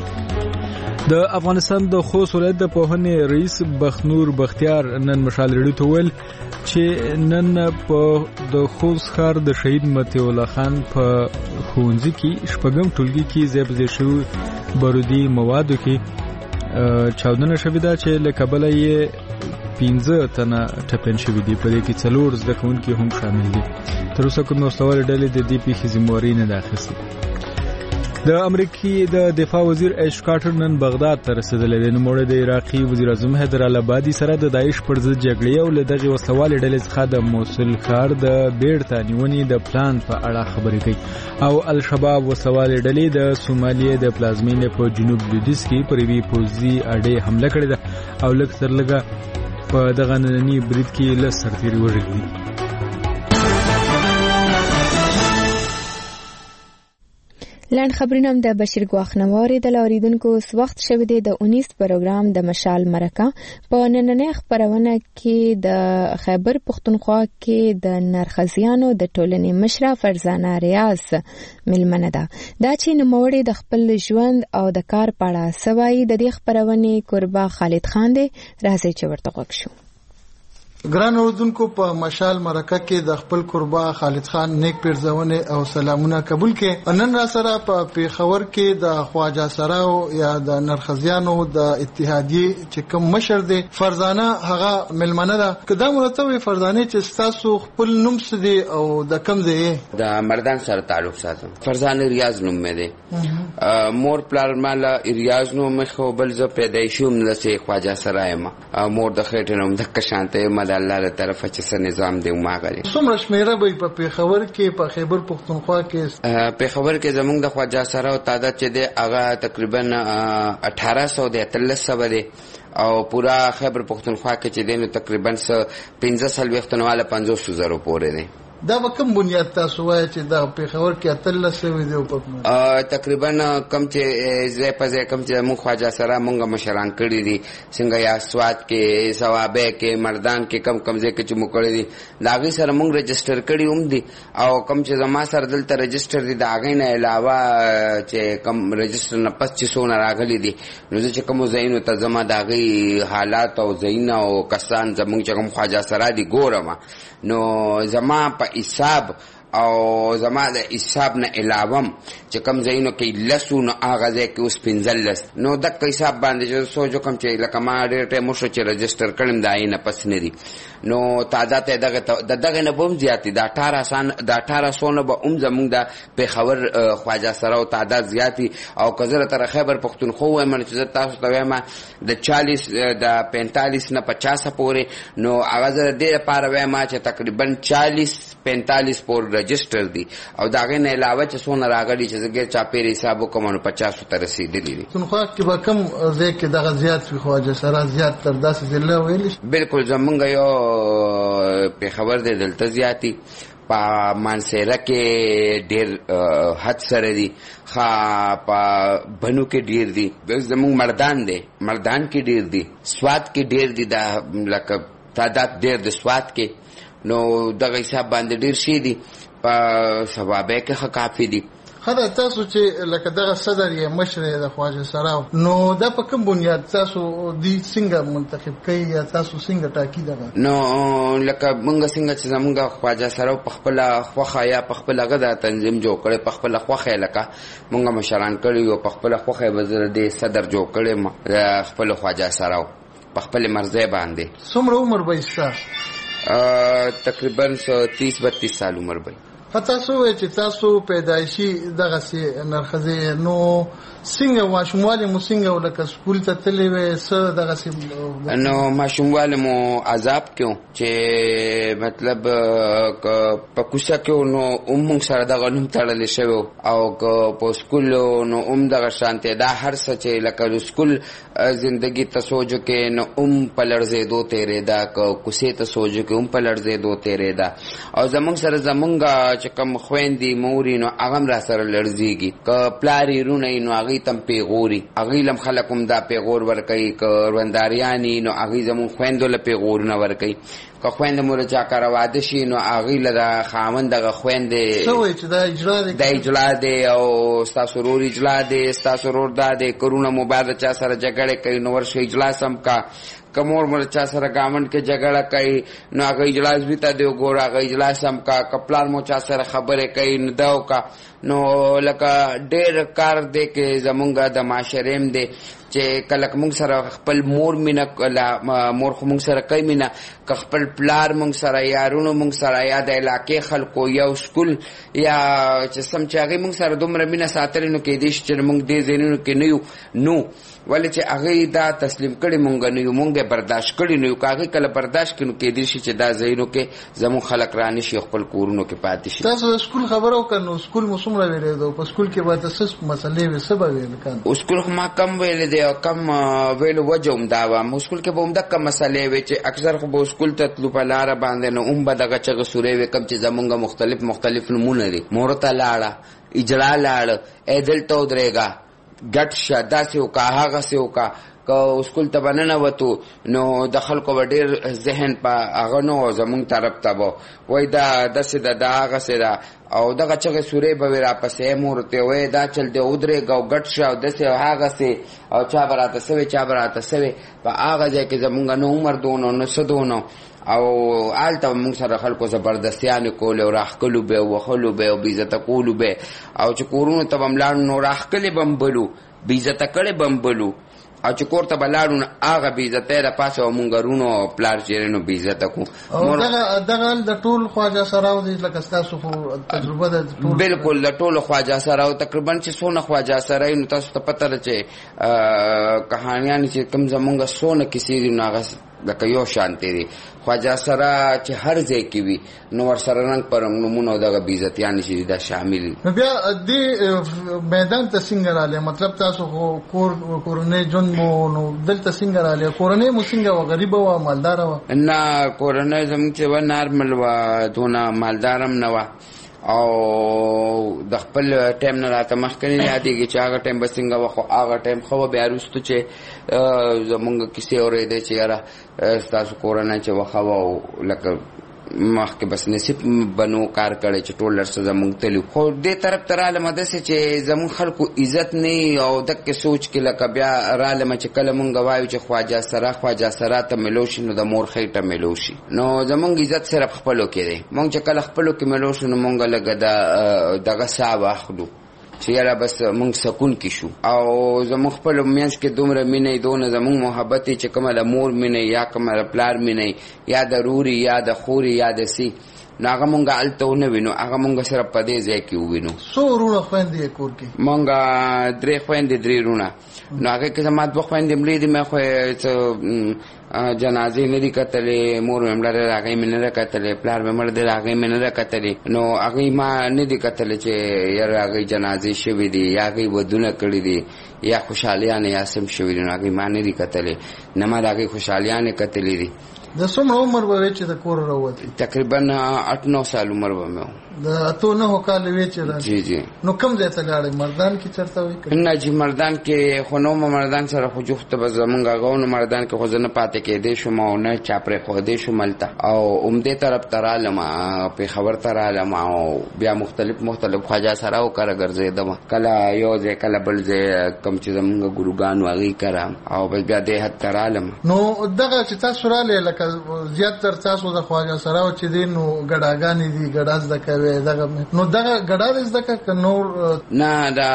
د افغانستان د خوست ولایت د پوهنې رئیس بخنور بختیار نن مشال ریډیو ته ویل چې نن په د خوست ښار د شهید مطیع الله خان په ښوونځي کې شپږم ټولګي کې ځای په ځای شوي بارودي موادو کې چاودنه شوې ده چې له کبله یې پنځه تنه ټپیان شوي دي. په دې کې څلور زده کوونکي هم شامل دي. تر اوسه کومې وسوالې ډلې د دې پیښې ذمهواري نه ده اخیستې. د امریکې د دفاع وزیر ایش کارټر نن بغداد ته رسېدلی دی. نوموړی د عراقي وزیر اعظم حیدر العبادي سره د داعش پر ضد جګړې او له دغې وسوالې ډلې څخه د موصل ښار د بیرته نیونې د پلان په اړه خبرې کوي. او الشباب وسوالې ډلې د سومالیې د پلازمینې په جنوب لویدیځ کې پر یوې پوځي اډې حمله کړې ده او لږ تر لږه په دغه ننني برید کې لس سرتیري وژلي دي. لاند خبرونه هم د بشیر ګواخ نه واورېدل. اوریدونکو اوس وخت شوی دی د اونیس پروګرام د مشال مرکه په نننۍ خپرونه کې د خیبر پختونخوا کې د نرخزیانو د ټولنې مشره فرزانه ریاض ملمنه ده. دا چې نوموړی د خپل ژوند او د کار په اړه څه وایي، د دې خپرونې کوربه خالد خان دی. راځئ چې ورته غوږ شو. ګران اوردونکو، په مشال مرکه کې د خپل قربا خالد خان نیک پیرزونه او سلامونه قبول کړي. نن را سره په پیښور کې د خواجه سراو یا د نرخزیانو د اتحادیه چې کوم مشر دی فرزانه هغه ملمنه ده. کدا مرتبه فرزانه چې تاسو خپل نوم څه دی او د کوم ځای د مردان سره تعلق ساتم. فرزانه ریاض نوم مې دی. مور پلار مال ریاض نوم مې خو بل ز پیدایشوم لسه خواجه سرایم. مور د خېټه نوم د کشانته مد الله له طرفه چې څه نظام دی ماغلی. څومره شمیره به په پیښور کې په خیبر پختونخوا کې پیښور کې زمونږ د خواجه سراو تعداد چې دی هغه تقریبا اٹھارہ سو دی اتلس سو دی او پورا خیبر پختونخوا کې چې دی نو تقریبا پنځه سلويختونه والا پنځوس زره پورې دی. دا به کوم بنیاد تاسو وایي چې دا پیښور کې اتلس سوي دی په تقریبا کم چې زې په زې کم چې مونږ خواجه سره مونږه مشران کړی دي څنګه یا سواد کې ثوابه کې مردان کې کم کم ځای کې چې مو کړی دي دا غي سره مونږ رجستر کړی هم دي او کم چې زما سره دلته رجستر دي دا غي نه علاوه چې کم رجستر نه پس چې سونه راغلي دي نو چې کوم زینو ته زما دا غي حالات او زینا او کسان زمونږ چې کوم خواجه سره دي ګورم نو زما په حساب او زما د حساب نه علاوه چې کم زینو کې لسو نو اغازه کې اوس پنځلس نو د حساب باندې چې سوچو کم چې لکه ما ډېر ټیم شو چې رجستر کړم دا یې نه پس نه دي نو تعداد دغه د دغه نه بوم زیات دي د اٹھارہ سان د اٹھارہ سو نه به عمر زموږ د پیښور خواجه سره او تعداد زیات او کزره تر خیبر پختونخوا وایم چې تاسو ته وایم د چالیس د پینتالیس نه پچاس پورې نو اغازه ډېر لپاره وایم چې تقریبا چالیس پینتالیس پور رجستر دي او داغه نه علاوه چې سونه راغلي چې زګر چاپیر حساب وکم نو پچاس ته رسیدلی دي. تنخوا کې به کم ځای کې دغه زیات وي خواجه سره زیات تر داسې ځله ویل بالکل زمونږ یو په خبر دی دلته زیاتی په مانسره کې ډیر حد سره دي خا په بنو کې ډیر دي زمونږ مردان دي مردان کې ډیر دي سواد کې ډیر دي دا لکه تعداد ډیر د سواد کې نو دغه حساب باندې ډیر شي دي په ثوابه کې کافي دي خدای تاسو چې لکه دغه صدر یې مشر د خواجه سراو نو دا په کوم بنیاد تاسو دی څنګه منتخب کړئ یا تاسو څنګه ټاکی دغه نو لکه موږ څنګه چې زموږ خواجه سراو په خپل خوخه یا په خپل غدا تنظیم جوړ کړي په خپل خوخه لکه موږ مشران کړي او په خپل خوخه وزیر د صدر جوړ کړي خپل خواجه سراو په خپل مرزه باندې. څومره عمر به ستا؟ تقریبا تیس بتیس سال عمر به. تاسو چې تاسو پیدایشي دغه سي نرخزه نو څنګه ماشومواله مو څنګه ولکه سکول ته تللی وې څه دغه سي نو ماشومواله مو عذاب کیو چې مطلب په کوڅه کې نو اوم سره دغه نوم تړل شوی او په سکول نو اوم دغه شانته دا هر څه چې لکه سکول زندگی ته سوچو کې نو اوم په لړزې دوه تیرې دا کوڅه ته سوچو کې اوم په لړزې دوه تیرې دا او زمونږ سره زمونږ چې کوم خويندې موري نو هغه را سره لړزيږي ک پلاری رونه نو هغه تم پیغوري هغه لم خلقم دا پیغور ور کوي ک رونداریانی نو هغه زمون خويندو له پیغور نه ور کوي که خويند مور چا کار واده شي نو هغه له خاوند دغه خويندې سوې چې دا اجرا دي د اجرا دي او تاسو رور اجرا دي تاسو رور داده کرونا مبارک چا سره جګړه کوي نو ورشه اجلاس هم کا کمور مر چا سره گاونډ کې جګړه کوي نو هغه اجلاس بھی ته دی ګور هغه اجلاس هم کا کپلار مو چا سره خبره کوي نو داو کا نو لکه ډېر کار دی کې زمونږه د معاشرم دی چې کله موږ سره خپل مور مینا مور خو موږ سره کوي مینا که خپل پلار موږ سره یارونو موږ سره یا د علاقې خلکو یو سکول یا چې سم چې هغه موږ سره دومره مینا ساتل نو کې دې چې موږ دې زینونو کې نه یو نو ولې چې هغه دا تسلیم کړي مونږ نه یو مونږه برداشت کړي نو هغه کله برداشت کړي نو کې دې چې دا زینو کې زمو خلک رانه شي خپل کورونو کې پاتې شي. تاسو سکول خبرو کړو سکول مو څومره ویلې دو په سکول کې به تاسو مسلې وې سبا ویل کړه سکول ما کم ویلې دی او کم ویلو وجوم دا و مو سکول کې به هم د کم مسلې وې چې اکثر خو به سکول ته تلو په لار باندې نو هم به دغه چغه سورې وې کم چې زمونږه مختلف مختلف نمونه دي مورته لاړه اجرا لاړه ادل تو درېګا ګټ شدا سه او کا هغه سه او کا که سکول ته بننه وته نو د خلکو ډېر ذهن په هغه نو زمون طرف ته وو وای دا دسه د هغه سره او دغه چغه سورې به را پسې مورته وای دا چل دی ودرې گاو ګټ شاو دسه هغه سه او چا براته سوي چا براته سوي په هغه ځای کې زمونږ نو عمر دونو نو سدونو او آلته موږ سره خلکو زبردستیان کول او راخلو به وخلو به او عزت کولو به او چې کورونو ته بملاړ نو راخلې بمبلو عزت کړي بمبلو او چې کورته بلاړو هغه به عزت را پاسه او مونږ رونو پلار چیرنو به عزت کو او دغه دغه د ټول خواجه سراو دي لکه تاسو خو تجربه د ټول بالکل د ټول خواجه سراو تقریبا چې سونه خواجه سراي نو تاسو ته پته راځي کہانیان چې کم زمونږ سونه کیسې نو هغه لکه یو شانتی دي خواجه سره چې هر ځای کې وي نو ور سره رنگ پر نمونه دغه بیزتیان شي دا شامل نو بیا دې میدان ته څنګه رااله مطلب تاسو کور کورنۍ جون مو نو دلته څنګه رااله کورنۍ مو څنګه و غریب و مالدار و نه کورنۍ زموږ چې و نارمل و دونه مالدارم نه و او د خپل ټایم نه راته مخکنی یادېږي چې هغه ټایم به څنګه و خو هغه ټایم خو بیا وروسته چې زمونږ کیسې اورېدې چې یاره ستاسو کورنۍ چې وخه و لکه مخکې بس نصیب بنو کار کړی چې ټول لرسه زمونږ تلو خو دې طرف ته رالم داسې چې زمونږ خلکو عزت نه او دکې سوچ کې لکه بیا رالم چې کله مونږ وایو چې خواجه سره خواجه سره ته ملو شي نو د مور خېټه ملو شي نو زمونږ عزت صرف خپلو کې دی مونږ چې کله خپلو کې ملو شو نو مونږ لږه دغه ساه واخلو چې یاره بس مونږ سکون کې شو او زمونږ خپل میانس کې دومره مینې دونه زمونږ محبت چې کومه د مور مینې یا کومه د پلار مینې یا د روري یا د خوري یا د سی نو هغه مونږ هلته ونه وینو هغه مونږ سره په دې ځای کې ووینو څو وروڼه خویندې کور کې مونږ درې خویندې درې وروڼه نو هغې کې زما دوه خویندې مړې دي مې خو څه جنازې نه دي کتلې مور مې مړه ده هغې مې نه ده کتلې پلار مې مړ دی هغې مې نه ده کتلې نو هغې ما نه دي کتلې چې یاره هغې جنازې شوي دي یا هغې ودونه کړي دي یا خوشحالیانې یا سم شوي دي نو هغې ما نه دي کتلې نه ما د هغې خوشحالیانې کتلې دي د څومره عمر به چې د کور راوتی؟ تقریبا اټ نو سال عمر به مې د اته نه کال وی چې را جی جی. نو کوم ځای ته لاړې؟ مردان کې چرته وې؟ نه جی مردان کې خو نو مردان سره خو جوخت به زمونږ غوونو مردان کې خو زنه پاتې کې دې شو ما نه چاپره خو دې شو ملته او عمده طرف ترالم په خبر ترالم او بیا مختلف مختلف خواجه سره او کار ګرځیدم کله یو ځای کله بل ځای کم چې زمونږ ګروګانو هغه کرام او بیا دې حد ترالم. نو دغه چې تاسو را لې لکه زیات تر تاسو د خواجه سره او چې دین نو ګډاګانې دي ګډاز د کوي دغه نو دغه ګډاز د ک نور نه دا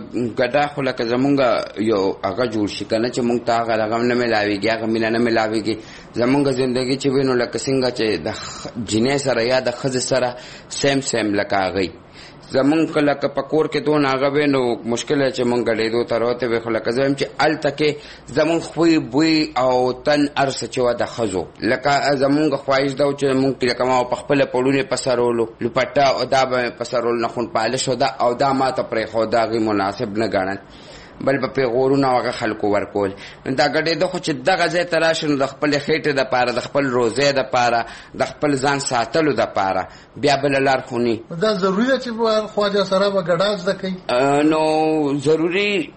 ګډا خو لکه زمونږ یو هغه جوړ شي کنه چې مونږ ته هغه رقم نه ملاويږي هغه مینه نه ملاويږي زمونږ ژوندۍ چې وینو لکه څنګه چې د جنې سره یا د خځې سره سیم سیم لکه هغه زمونږ کله که پکور کې دون هغه به نو مشکل چې مونږ غړېدو تر وته به خو لکه زم چې ال تکي زمونږ خوې بوی او تن ارس چې و د خزو لکه زمونږ خواهش دا چې مونږ کې کومه په خپل پړونه پسرولو لپټا او دا به پسرول نه خون پالش او دا او دا ماته پرې خو دا غي مناسب نه ګڼل بل په پیغورونه هغه خلکو ورکول. دا ګډې د خو چې دغه ځای ته راشي د خپل خېټې د پاره د خپل روزې د پاره د خپل ځان ساتلو د پاره بیا بل لار خونی دا ضروري ده چې خواجه سره به ګډاز د کوي. نو ضروري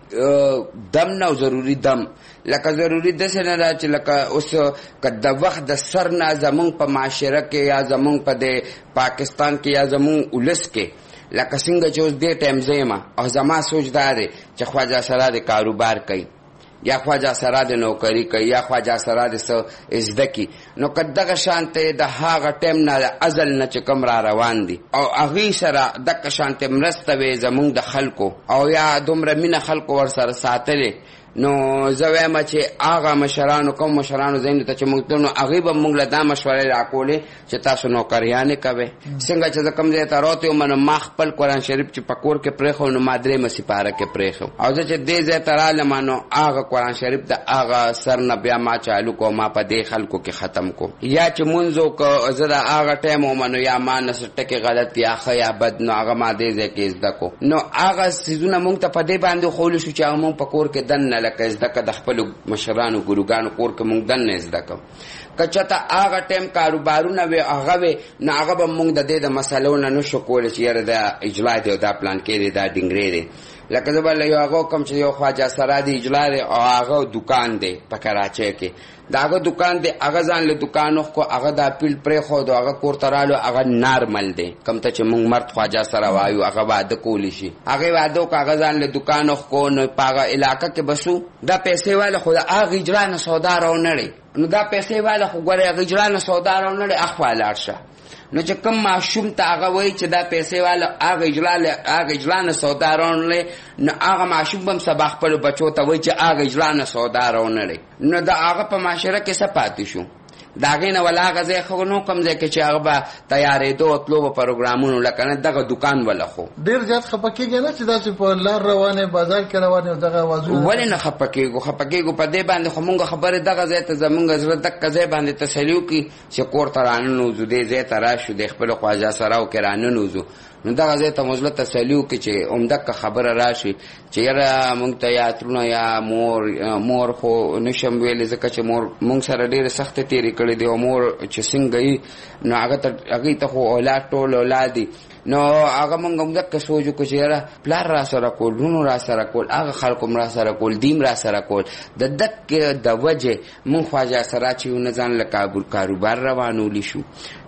دم نه ضروري دم لکه ضروري د څه نه چې لکه اوس کله وخت د سر نه زمونږ په معاشره کې یا زمونږ په د پاکستان کې یا زمونږ ولس کې لکه څنګه چې اوس دې ټایم زما او زما سوچ دا دی چې خواجه سره د کاروبار کوي یا خواجه سره د نوکری کوي یا خواجه سره د ازدکی نو کداغه شانته د هاغه ټایم نه ازل نه چې کوم را روان دي او هغه سره د شانته مرسته وي زمونږ د خلکو او یا دومره مینه خلکو ور سره ساتلې نو زویم چې هغه مشرانو کوم مشرانو زین ته چې موږ نو هغه به موږ له دا مشورې راکولې چې تاسو نوکریانه کوي څنګه چې کوم ځای ته راته ومنه ما خپل قرآن شریف چې پکور کې پرې خو نو مادرې مې سپاره کې پرې خو او چې دې ځای ته را لمانو هغه قرآن شریف د هغه سر نه بیا ما چالو کو ما په دې خلکو کې ختم کو یا چې مونږو کو زړه هغه ټایم ومنو یا ما نسټه کې غلط یا خیا بد نو هغه ما دې ځای کې زده کو نو هغه سيزونه مونږ ته په دې باندې خول شو چې موږ پکور کې دن لکه زدکه د خپل مشرانو ګروګانو کور کې مونږ دن نه زدکه کچته هغه ټیم کاروبارونه وي هغه وي نه هغه به مونږ د دې د مسلو نه نشو کولای چې یاره د اجلا دی او دا پلان کې دی دا ډنګري دی لکه زبر یو هغه کوم چې یو خواجه سره دی اجلا دی او هغه دکان دی په کراچۍ کې داغه دکان دی هغه ځان له دکانو کو هغه د اپیل پرې خو دا هغه کورترالو هغه نارمل دی کوم ته چې مونږ مرد خواجه سره وایو هغه واده کولی شي هغه واده کو هغه ځان له دکانو کو نو پاغه علاقې کې بسو دا پیسې والا خو هغه اجرا نه سودا راونړي نو دا پیسې والا خو ګوره هغه اجرا نه سودا راونړي اخواله ارشه نو چې کوم معشوم ته هغه وای چې دا پیسې والا هغه اجلال هغه اجلال سودا راونړي نو هغه معشوم هم سبا خپل بچو ته وای چې هغه اجلال سودا راونړي نو دا هغه په معاشره کې څه پاتې شو داغه نه ولا غزه خو نو کم ځای کې چې هغه به تیارې دوه طلوع پروګرامونو لکنه دغه دکان ولا خو ډیر زیات خپکیږي نه چې داسې په لار روانه بازار کې روانه دغه وازونه ولې نه خپکیږي خپکیږي په دې باندې خو مونږ خبره دغه ځای ته زمونږ زړه دغه ځای باندې تسلیو کی چې کور ترانو زو دې ځای ته راشو د خپل خواجه سره او کرانو زو نو دغه ځای ته مزله تسلیو کی چې عمدک خبره راشي چې یاره مونږ ته یا ترونه یا مور مور خو نشم ویلې ځکه چې مور مونږ سره ډیره سخت تیری کړې دی او مور چې څنګه نو هغه ته هغه ته خو اولاد ټول اولادي نو هغه مونږ هم دغه سوچو چې یاره پلار را سره کول نو را سره کول هغه خلکو را سره کول دیم را سره کول د دک د وجه مونږ خواجه سره چې نه ځان لکه کاروبار روانول شو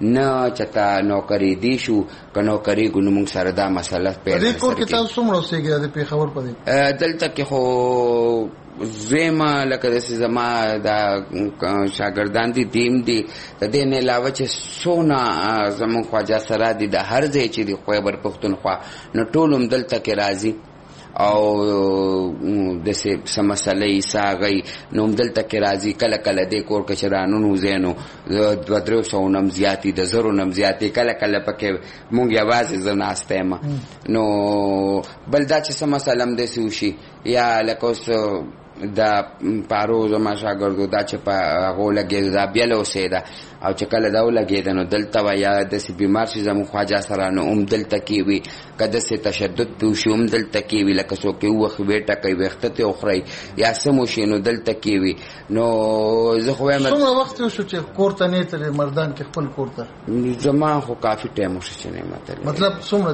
نه چتا نوکری دی شو که نوکری ګنو مونږ سره دا مسله پیدا دې کور کې تاسو څومره اوسېږئ د پیښور په دې دلته کې خو زما لکه د زما د شاګردان دي دیم دي د دې نه علاوه چې سونا زمون خواجه سره دي د هر ځای چې د خیبر پښتونخوا نو ټولم دلته کې راځي او د سمسلې ساغي نو دلته کې راځي کله کله د کور کې چرانو نو زینو د درو سو نم زیاتی د زرو نم زیاتی کله کله پکې مونږ یوازې زناسته ما نو بلدا چې سمسلم د سوشي یا لکه دا پارو زما شاګردو دا چې په هغه لګېده دا بیا له اوسېده او چې کله دا ولګېده نو دلته به یا داسې بیمار شي زموږ خواجه سره نو هم دلته کې وي که داسې تشدد پې وشي هم دلته کې وي لکه څوک یې ووښي ویې ټکوي ویښته ترې وخورئ یا څه مو شي نو دلته کې وي نو زه خو وایم څومره وخت وشو چې کور ته نه تلې مردان کې خپل کور ته زما خو کافي ټایم وشو چې نه یم تللی مطلب څومره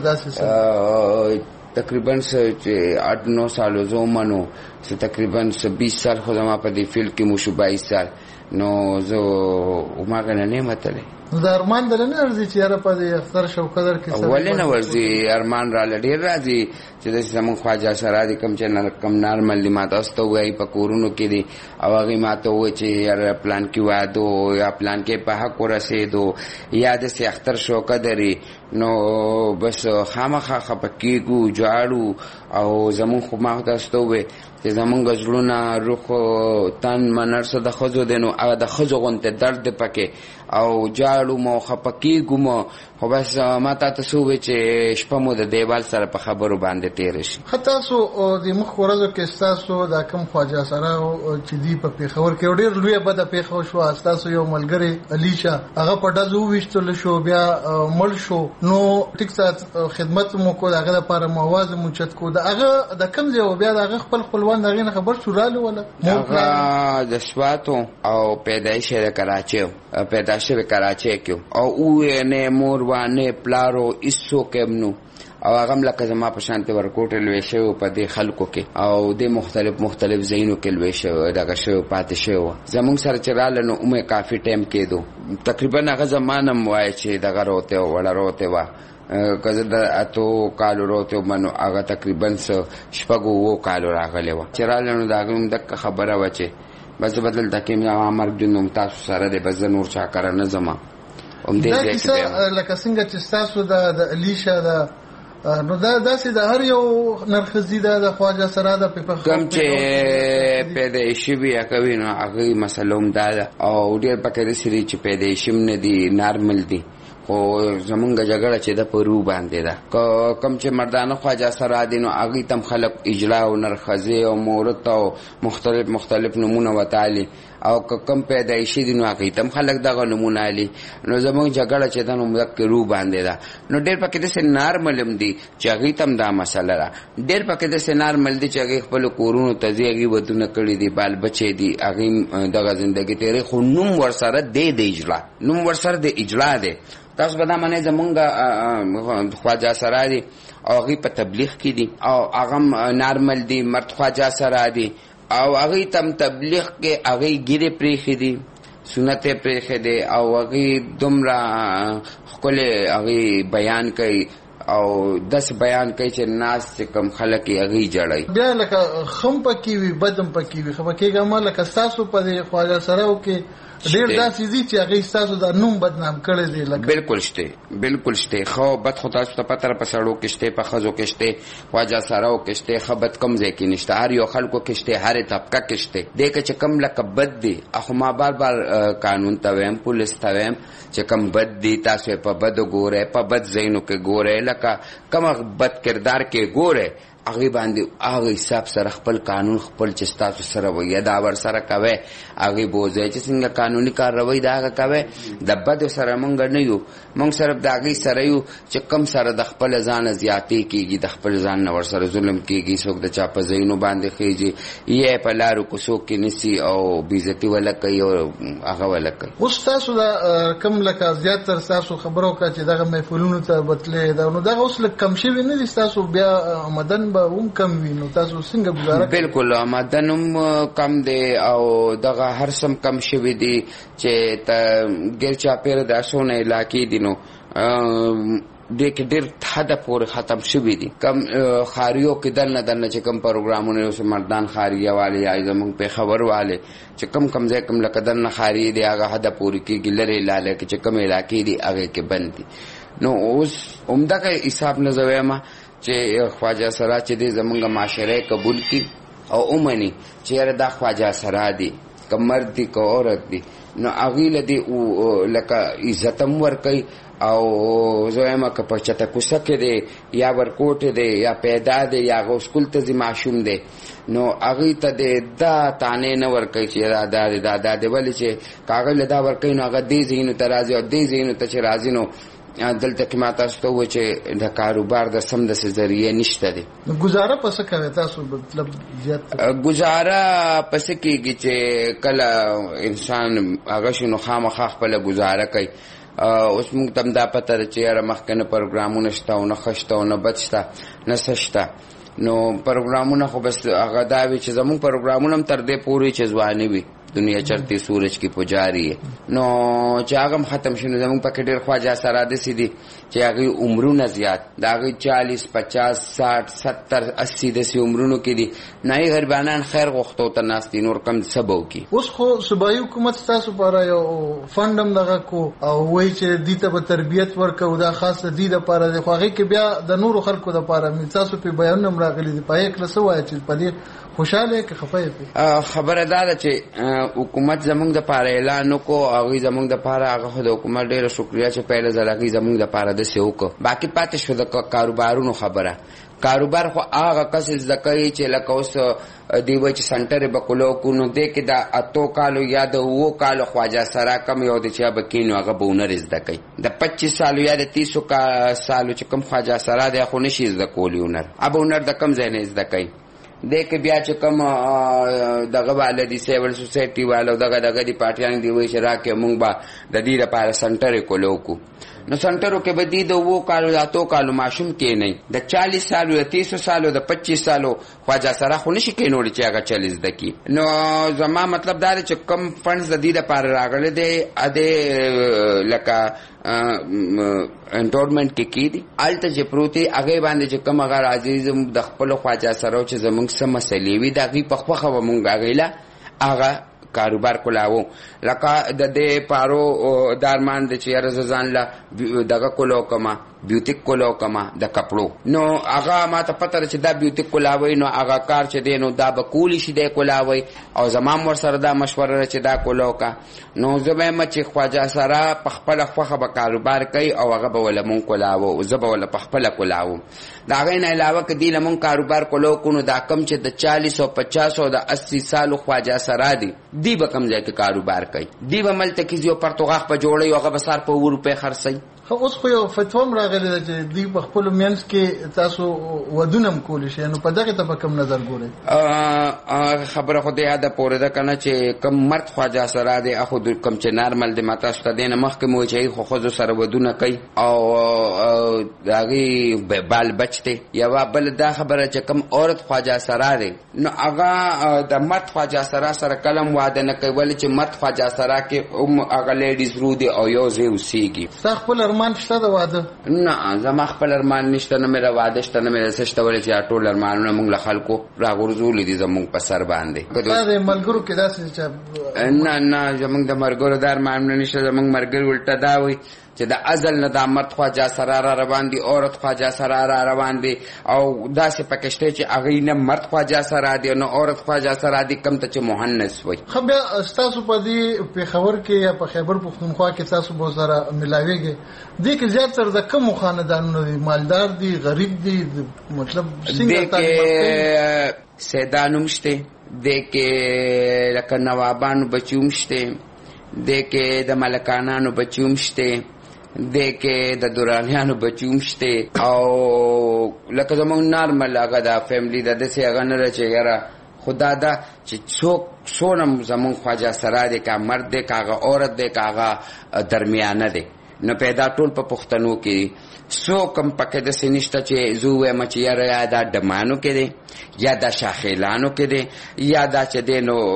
داسې تقریبا چې آٹھ نو سالو زه ومنو چې تقریبا بیس سال خو زما په دې فیلډ کې مو شو بایس سال نو زه هماغه نه نه یم تللی نو د ارمان دله نه ورځي چې یاره په دې اختر شو قدر کې ولې نه ورځي ارمان راله ډېر راځي چې داسې زموږ خواجه سره دي کوم چې کم نارمل دي ما تاسو ته ووایي په کورونو کې دي او هغې ما ته ووایي چې یاره پلان کې واده یا پلان کې په حق ورسېدو یا داسې اختر شوکه دري نو بس خامخا خفه کېږو جاړو او زموږ خو ما تاسو ته ووایي چې زمونږ زړونه روح تن منر څه د ښځو دی نو هغه د ښځو غوندې درد دی پکې او جاړو مو خفه کېږو مو خو بس ما تا ته څه ووایي چې شپه مو د دیوال سره په خبرو باندې تېره شي ښه تاسو د مخکې ورځو کې ستاسو دا کوم خواجه سره چې دی په پېښور کې یو ډېر لویه بده پېښه وشوه ستاسو یو ملګری علیشه هغه په ډزو وویشتل شو بیا مړ شو نو ټیک سات خدمت مو کو د هغه دپاره مو اواز مو چت کو د هغه د کوم ځای و بیا د هغه خپل خپلوان د هغې نه خبر شو راله ولا هغه د سواتو او پیدایش یې د کراچۍ پیدا شوی کراچۍ کې او اوې نه مور و نه پلارو هېڅوک هم نو او هغه هم لکه زما په شانتې ورکوټې لوی شوی په دې خلکو کې او د مختلف مختلف ځایونو کې لوی شوی دغه شوی پاتې شوی وه زموږ سره چې راله نو عمر کافي ټایم کېدو تقریبا هغه زمان هم وایي چې دغه روتې وړه روتې وه که زه د اتو کالو روتې ومه نو هغه تقریبا شپږو اوو کالو راغلی وه چې راله نو د هغې هم دقه خبره وه چې بس زه به دلته کې زما مرګ ژوند هم تاسو سره دی بس زه نور چا کره نه ځمه دا کیسه لکه څنګه چې ستاسو د علیشه د نو دا داسې د هر یو نرخزي ده د خواجه سره د په کوم چې پیدایشي بیا کوي نو هغې مسله هم دا ده او ډېر پکې داسې دي چې پیدایشي هم نه دي نارمل دي خو زمونږ جګړه چې ده په رو باندې ده کوم چې مردانه خواجه سره دي نو هغې ته هم خلک اجلا او نرخزي او مورت او مختلف مختلف نمونه وتالي او که کم پیدایشي دي نو هغې ته هم خلک دغه نمونه الي نو زموږ جګړه چې ده نو مدک رو باندې ده نو ډېر پکې داسې نارمل هم دي چې هغې ته هم دا مسله ده ډېر پکې داسې نارمل دي چې هغې خپلو کورونو ته ځي هغې ودونه کړي دي بال بچې دي هغې دغه زندګي تېرې خو نوم ورسره دی د اجلا نوم ورسره د اجلا دی تاسو به دا منئ زمونږ خواجه سره دي او هغې په تبلیغ کې دي او هغه هم نارمل دي مرد خواجه سره دي او هغې ته هم تبلیغ کې هغې ګیرې پرېښې دي سنت یې پرېښې دي او هغې دومره ښکلې هغې بیان کوي او داسې بیان کوي چې ناس چې کوم خلک یې هغې جړوي بیا لکه خم پکې وي بد هم پکې وي خفه کېږم لکه ستاسو په دې خواجه سراو کې ډېر داسې دي چې هغې ستاسو د نوم بدنام کړی دی بلکل شته بلکل شته ښه بد خو تاسو ته پته ده په سړو کې شته په ښځو کې شته خواجه سراو کې شته ښه بد کوم ځای کې نشته هر یو خلکو کې شته هرې طبقه کې شته دې که چې کوم لکه بد دی خو ما بار بار قانون ته ویم پولیس ته ویم چې کوم بد دی تاسو یې په بدو ګورئ په بد ځایونو کې ګورئ لکه کوم بد کردار کې ګورئ هغې باندې هغه حساب سره خپل قانون خپل چې ستاسو سره وي دا ورسره کوئ هغې بوځئ چې څنګه قانوني کاروی د هغه کوئ د بدو سره مونږ نه یو مونږ صرف د هغې سره یو چې کم سره د خپل ځانه زیاتې کېږي د خپل ځان نه ورسره ظلم کېږي څوک د چا په ځایونو باندې خېږي یا په لارو کوڅو کې نیسي او بېعزتي وله کوي او هغه وله کوي اوس ستاسو د کوم لکه زیاتره ستاسو خبره وکړه چې دغه محفلونو ته بتلې نو دغه اوس لږ کم شوي نه دي ستاسو بیا آمدن به هم کم وي نو تاسو څنګه ګزاره کوئ بلکل آمدن هم کم دی او دغه هر څه کم شوي دي چې ګیر چاپېره د څونه علاقې دي نو دې کې ډېر حده پورې ختم شوي دي کم ښاریو کې دننه دننه چې کوم پروګرامونه اوس مردان ښاریه والې یا زموږ پېښور والې چې کم کم ځای کوم لکه دننه ښاري دی هغه حده پورې کېږي لرې لاله کې چې کوم علاقې دي هغې کې بند دي نو اوس همدغه حساب نه زه وایم چې خواجه سره چې دی زمونږ معاشره قبول کړي او ومني چې یاره دا خواجه سره دی که مرد دی که عورت دی نو هغې له دې لکه عزت هم ورکوي او زویمه که په چته کوسه کې دی یا ورکوټ دی یا پیدا دی یا هغه سکول ته ځي ماشوم دی نو هغې ته د دا تانې نه ورکوي چې دا دا دی دا دا دی ولې چې که هغوی له دا ورکوي نو هغه دې ځایونو ته راځي او دې ځایونو ته چې راځي نو دلته کې ما تاسو ته ووایي چې د کاروبار د سمدستې ذریعې نشته دی. ګزاره په څه کوئ تاسو مطلب زیات ګزاره په څه کېږي چې کله انسان هغه شي نو خامخا خپله ګزاره کوي. اوس موږ ته هم دا پته ده چې یاره مخکې نه پروګرامونه شته او نه ښه شته او نه بد شته نه څه شته نو پروګرامونه خو بس هغه دا وي چې زموږ پروګرامونه هم تر دې پورې چې ځواني وي دنیا چرتی سورج کی پجاری ہے نو چې هغه ختم شنو زموږ پکې ډېر خواجه سره داسې دي چې هغوی عمرونه زیات د هغوی چالیس پچاس ساټ ستر اسی داسې عمرونو کې دي نه یې غریبانان خیر غوښتو ته ناست دي نور کم څه به وکړي. اوس خو صوبایي حکومت ستاسو لپاره یو فنډ هم دغه کو او وایي چې دې ته به تربیت ورکوو دا خاص د دې دپاره دی خو هغې کې بیا د نورو خلکو دپاره تاسو پې بیانونه هم راغلي دي په هغې کله څه وایه چې په دې خوشحاله که خفه یې خبره دا ده چې حکومت زمونږ د پاره اعلان وکړو هغوی زمونږ د پاره هغه خو د حکومت ډېره شکریه چې پهله ځل هغوی زمونږ د پاره داسې وکړو. باقي پاتې شو د کاروبارونو خبره. کاروبار خو هغه کس زده کوي چې لکه اوس دی وایي چې سنټر یې به کلو کړو نو دی کې د اتو کالو یا د اوو کالو خواجه سرا کم یو دی چې به کینو هغه به هنر زده کوي. د پچیس سالو یا د تیسو سالو چې کم خواجه سرا دی خو نشي زده کولی هنر هغه هنر د کم ځای نه زده کوي. دیکھ بیا چې کوم دغه والا دي سیول سوسایټي والا دغه دغه دي پارټیان دی وایي چې راکې مونږ به د دې لپاره سنټر یې کولو کو نو سنټرو کې به دي د اوو کالو د اتو کالو ماشوم کېنی د چالیس سالو د تیسو سالو د پچیس سالو خواجه سره خو نشي کېنولی چې هغه چل زده کي. نو زما مطلب دا دی چې کم فنډز د دې لپاره راغلی دی ادې لکه انټورمنټ کې کی دي الته چې پروتي هغه باندې چې کوم هغه راځي د خپل خواجه سره چې زمونږ څه مسلې وي د هغې په خوښه به مونږ هغې له هغه کاروبار کولاو لکه د دې پارو دارمان دی چې یاره زه ځان له دغه کولو کمه بیوتیک کولو کما د کپړو نو هغه ما ته پته ده چې دا بیوتیک کولاوي نو هغه کار چې دی نو دا به کولی شي دی کولاوي او زما ور سره دا مشوره ده چې دا کولو کا نو زه به م چې خواجه سره په خپله خوښه به کاروبار کوي او هغه به وله مونږ کولاوو زه به وله په خپله کولاوو د هغې نه علاوه که دی له مونږ کاروبار کولو کو نو دا کم چې د چالیس او پچاس او د اسی سالو خواجه سره دی دی به کم ځای کې کاروبار کوي دی به ملته کې ځي او پرتوغاښ به جوړوي او هغه به سار په اووه روپۍ خرڅوي. خو اوس خو یو فتوا هم راغلی ده چې دوی په خپلو منځ کې تاسو ودونه هم کولی شئ نو په دغې ته په کوم نظر ګورئ؟ خبره خو د یاده پورې ده که نه چې کوم مرد خواجه سره دی خو کوم چې نارمل دی ما تاسو ته دې نه مخکې مو وایي چې خو ښځو سره ودونه کوي او د هغې بال بچ دی. یوه بله دا خبره چې کوم عورت خواجه سره دی نو هغه د مرد خواجه سره سره کله هم واده نه کوي ولې چې مرد خواجه سره کې هم هغه لیډیز رو دی او یو ځای اوسېږي. ستا خپل ارمان شته د واده؟ نه زما خپل ارمان نشته نه مې د واده شته نه مې د څه شته ولې چې ټول ارمانونه موږ له خلکو راغورځولي دي زموږ په سر باندې. ستا د ملګرو کې داسې چې نه نه زموږ د ملګرو دا ارمانونه نشته. زموږ ملګري الټه دا وایي چې د ازل نه دا مرد خواجه سره را روان دي عورت خواجه سره را روان دي او داسې پکې شته چې هغوی نه مرد خواجه سره دي نه عورت خواجه سره دي کوم ته چې مهنس وایي. ښه بیا ستاسو په دې پېښور کې یا په خیبر پښتونخوا کې تاسو به سره ملاویږئ دې کې زیاتره د کومو خاندانونو دي مالدار دي غریب دي مطلب څنګه تعلیم سیدان هم شته دې کې لکه نوابانو بچي هم شته دې کې د ملکانانو بچي هم شته دې کې د دورانیانو بچي هم شته او لکه زموږ نارمل هغه د فیملی د داسې هغه نه ده چې یاره خدا ده چې څوک څونه زموږ خواجه سره دی که مرد دی که هغه عورت دی که هغه درمیانه دی نو پیدا ټول په پښتنو کې څوک هم پکې داسې نشته چې زه ووایم چې یاره یا دا ډمانو کې دی یا دا شاخیلانو کې دی یا دا چې دی نو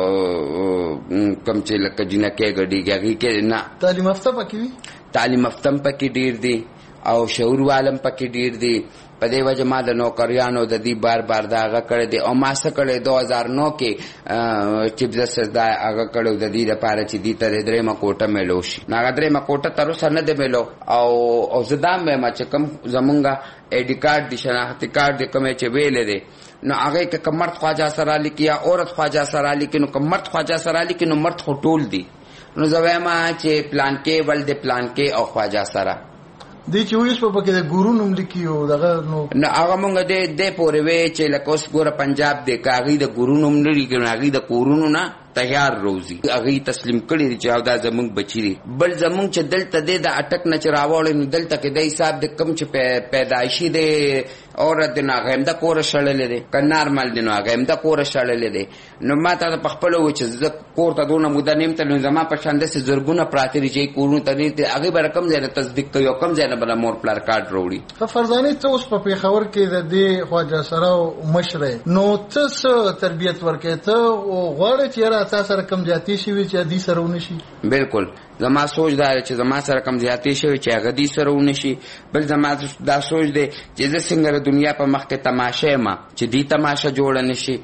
کوم چې لکه جنکۍ ګډېږي هغې کې نه. تعلیم یافته پکې وي؟ تعلیم یافته هم پکې ډېر دي او شعور والم پکې ډېر دي. په دې وجه ما د نوکریانو د دې بار بار دا هغه کړی دی او ما څه کړی دو هزار نو کې چیف جسټس دا هغه کړی د دې دپاره چې دې ته د درېیمه کوټه میلو شي نو هغه درېیمه کوټه تر اوسه نه دی میلو او او زه دا هم وایم چې کوم زمونږ آی ډي کارډ دی شناختي کارډ دی کوم چې ویلی دی نو هغې که که مرد خواجه سره لیکي یا عورت خواجه سره لیکي نو که مرد خواجه سره لیکي نو مرد خو ټول دي نو زویما چې پلان کې ول د پلان کې او خواجه سره د چويس په پکې د ګورو نوم لیکيو دغه نو نو هغه مونږ د د پورې وی چې لکه اوس ګوره پنجاب د کاغی د ګورو نوم لري ګنه هغه د کورونو نه تیار روزي هغه تسلیم کړي چې او دا زمونږ بچی دي بل زمونږ چې دلته د اٹک نه چراوړ نو دلته کې د حساب د کم چې پیدایشي د اور د ناغم د کور شړلې دي ک نارمل دي نو هغه د کور شړلې دي نو ما ته په خپل و چې ز کور ته دونه موده نیم ته نو زما په شان د زرګونه پراتري چې کورونو ته دي هغه به رقم ځای تصدیق کوي کم ځای نه بل مور پلار کارت وروړي په فرزانه ته اوس په پیښور کې د دې خواجه سره مشره نو څه تربيت ورکې ته غواړي چې را تاسو سره کم ځاتي شي چې دې سره ونشي بالکل زما سوچ دا چې زما سره کم زیاتې شوی چې هغه دې سره ونشي بل زما دا سوچ دی چې زه څنګه دنیا په مخ کې تماشه ما چې دې تماشه جوړ نشي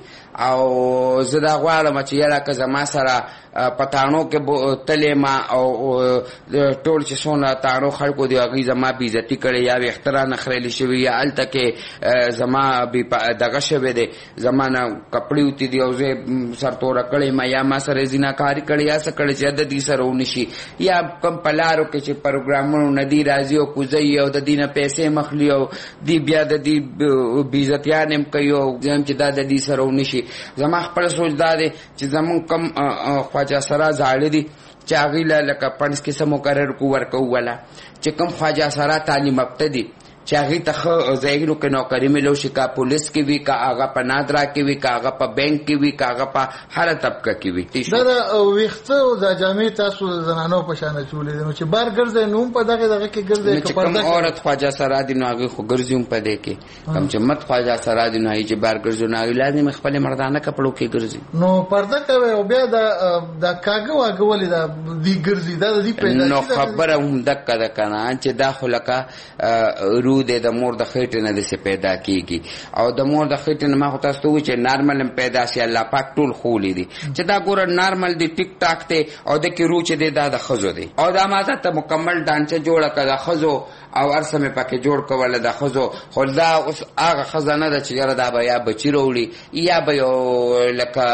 او زه دا غواړم چې یاره که زما سره پټانو کې تلې ما او ټول چې څونه تانو خلکو دی هغه زما بي عزتي کړي یا اختراع نخريلي شوی یا الته کې زما بي دغه شوی دی زمانہ کپڑے وتی دی او زه سرتور کړي ما یا ما سره زیناکاری کړي یا څه کړي چې د دې سره ونشي یا کم پلارو کې چې پروګرامونو ندی راځي او کوزي او د دینه پیسې مخلي او دی بیا د دې بي عزتيان هم کوي او زم چې دا د دې سره ونشي زما خپل سوچ دا دی چې زمون کم خواجه سره زاړه دي چې هغه لکه پنځ کې سم مقرر کو ورکو ولا چې کم خواجه سره تعلیم ابتدي چې هغه ته زایګلو کې نوکری ملو شي کا پولیس کې وی کا هغه په نادرا کې وی کا هغه په بانک کې وی کا هغه په هر طبقه کې وی دا ویخته او د جامع تاسو زنانو په شان چولې نو چې بار ګرځي نوم په دغه دغه کې ګرځي چې کوم عورت خواجه سره دي نو هغه خو ګرځي په دې کې کم چې مت خواجه سره دي نو چې بار ګرځي نو لازم خپل مردانه کپړو کې ګرځي نو پرده کوي او بیا د د کاغه واګه ولې دا دی ګرځي دا د دې پیدا نو خبره هم دکه د کنه چې داخله کا رو د مور د خېټه نه د پیدا کیږي او د مور د خېټه نه ما خو تاسو ته چې نارمل پیدا شي الله پاک ټول خولې دي چې دا ګور نارمل دی ټیک ټاک ته او د کی روچ دی دا د خزو دی او دا ماته ته مکمل ډانچه جوړه کړه خزو او ارسمه پکې جوړ کوله د خزو خو دا اوس هغه خزانه د چیرې دا بیا بچی وروړي یا به یو لکه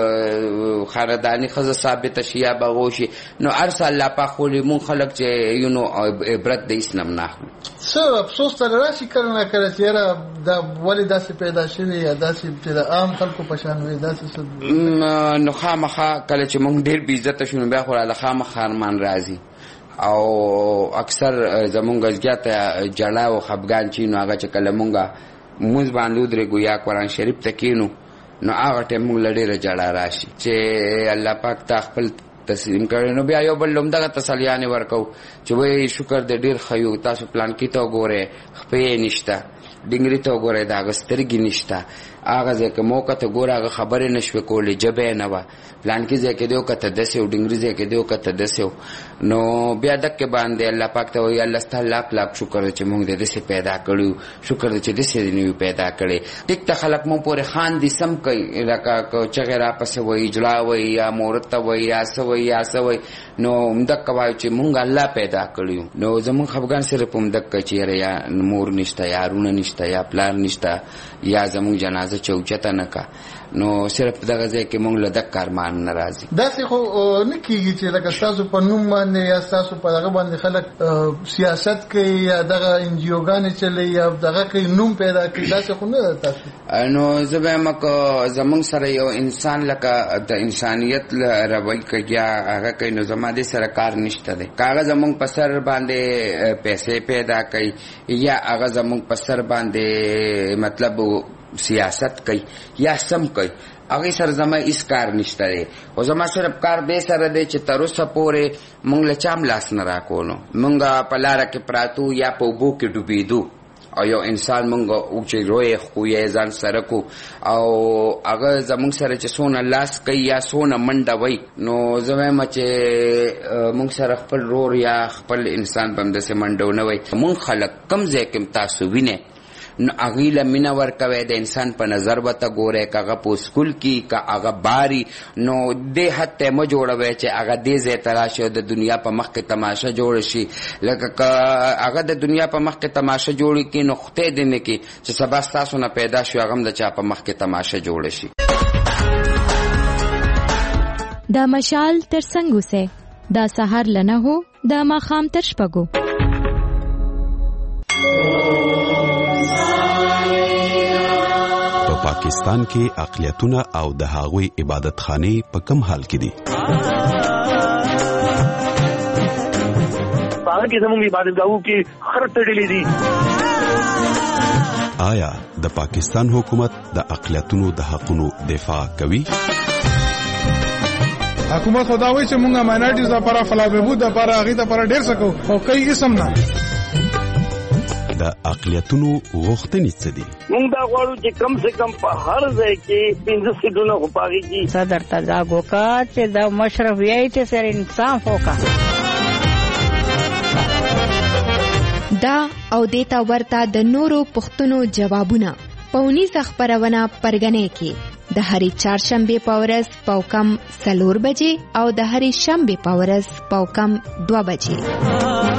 خاندانی خزه ثابت شي یا بغوشي نو ارسل الله پاک خولې مون خلک چې یو نو عبرت د اسلام نه څه افسوس تر راشي کړنه کړه چې را دا ولې داسې پیدا شوی یا داسې چې د عام خلکو په شان وي داسې نو خامخا کله چې مونږ ډیر بي عزت شونه بیا خو له خامخا ارمان راځي او اکثر زمونږ ځګه جړا او خفګان چې نو هغه چې کله مونږه موږ باندې درې ګویا قرآن شریف تکینو نو هغه ټیم مونږ لړې جړا راشي چې الله پاک تا خپل تسلیم کړي نو بیا یو بل لومدغه تسلیانه ورکو چې وای شکر دې ډیر خیو تاسو پلان کې ته وګوره خپې نشته ډنګري ته وګوره دا غسترګي نشته هغه ځکه موقع ته ګوره هغه خبره نشو کولې جبه نه و پلان کې ځکه دیو کته دسیو ډنګري ځکه دیو کته دسیو نو بیا دک باندې الله پاک ته وی الله ستاسو لاک لاک شکر چې موږ دې دسه پیدا کړو شکر چې دسه دې پیدا کړي ټیک ته خلک مو پورې خان دي سم کوي لکه چغرا پس وی جلا وی یا مورته وی یا سو یا سو نو مدک وای چې موږ الله پیدا کړیو نو زمون خفغان سره پم دک چې یا مور نشته یا رونه نشته یا پلان نشته یا زمون جنازه چوچته نه کا نو صرف دغه ځای کې مونږ له دک کارمان ناراضي داسې خو نه کیږي چې لکه تاسو په نوم باندې یا تاسو په دغه باندې خلک سیاست کوي یا دغه انجیوګانې چلی یا دغه کوي نوم پیدا کوي داسې خو نه تاسو نو زبېم کو زمونږ سره یو انسان لکه د انسانيت روي کوي هغه کوي نو زما دې سره کار نشته دی کاغذ زمونږ په سر باندې پیسې پیدا کوي یا هغه زمونږ په سر باندې مطلب سیاست کوي یا سم کوي هغه سره زما اس کار نشته دی او زما صرف کار به سره دی چې تر اوسه پورې مونږ له چام لاس نه راکولو مونږه په لار کې پراتو یا په وبو کې ډوبېدو او یو انسان مونږ او چې روي خو یې ځان سره کو او هغه زمونږ سره چې سونه لاس کوي یا سونه منډه وای نو زما چې مونږ سره خپل رور یا خپل انسان بم د سمنډو نه وای مونږ خلک کم ځای کې تاسو وینئ نو اغیلا مینا ورکوي د انسان په نظر وته ګوره کاغه په سکول کې کا هغه باري نو د هته مو جوړوي چې هغه د زه تراشه د دنیا په مخ کې تماشه جوړ شي لکه هغه د دنیا په مخ کې تماشه جوړ کی نو خته دینه کې چې سبا تاسو نه پیدا شو هغه د چا په مخ کې تماشه جوړ شي دا مشال تر څنګه وسه دا سهار لنه هو د ماخام تر شپږو. په پاکستان کې اقلیتونه او د هغوی عبادت خانې په کم حال کې دي؟ هغه کې زموږ عبادتګاهو کې خر تړلې دي. آیا د پاکستان حکومت د اقلیتونو د حقونو دفاع کوي؟ حکومت خداوي چې مونږه ماینورټیز لپاره فلاح بهبود لپاره هغه لپاره ډیر څه کوو او کوي اسم نه. د اقلیتونو غوښتنې څه دي؟ مونږ دا غواړو چې کم سے کم په هر ځای کې پنځه سیټونه خپاږي کی صدر تزا ګوکا چې د مشرف یې چې سر انصاف وکا. دا او دیتا ورته د نورو پښتنو جوابونه پونیز خبرونه پرګنې کې د هری چهارشنبه پاورس پاوکم سلور بجې او د هری شنبه پاورس پاوکم دو بجې.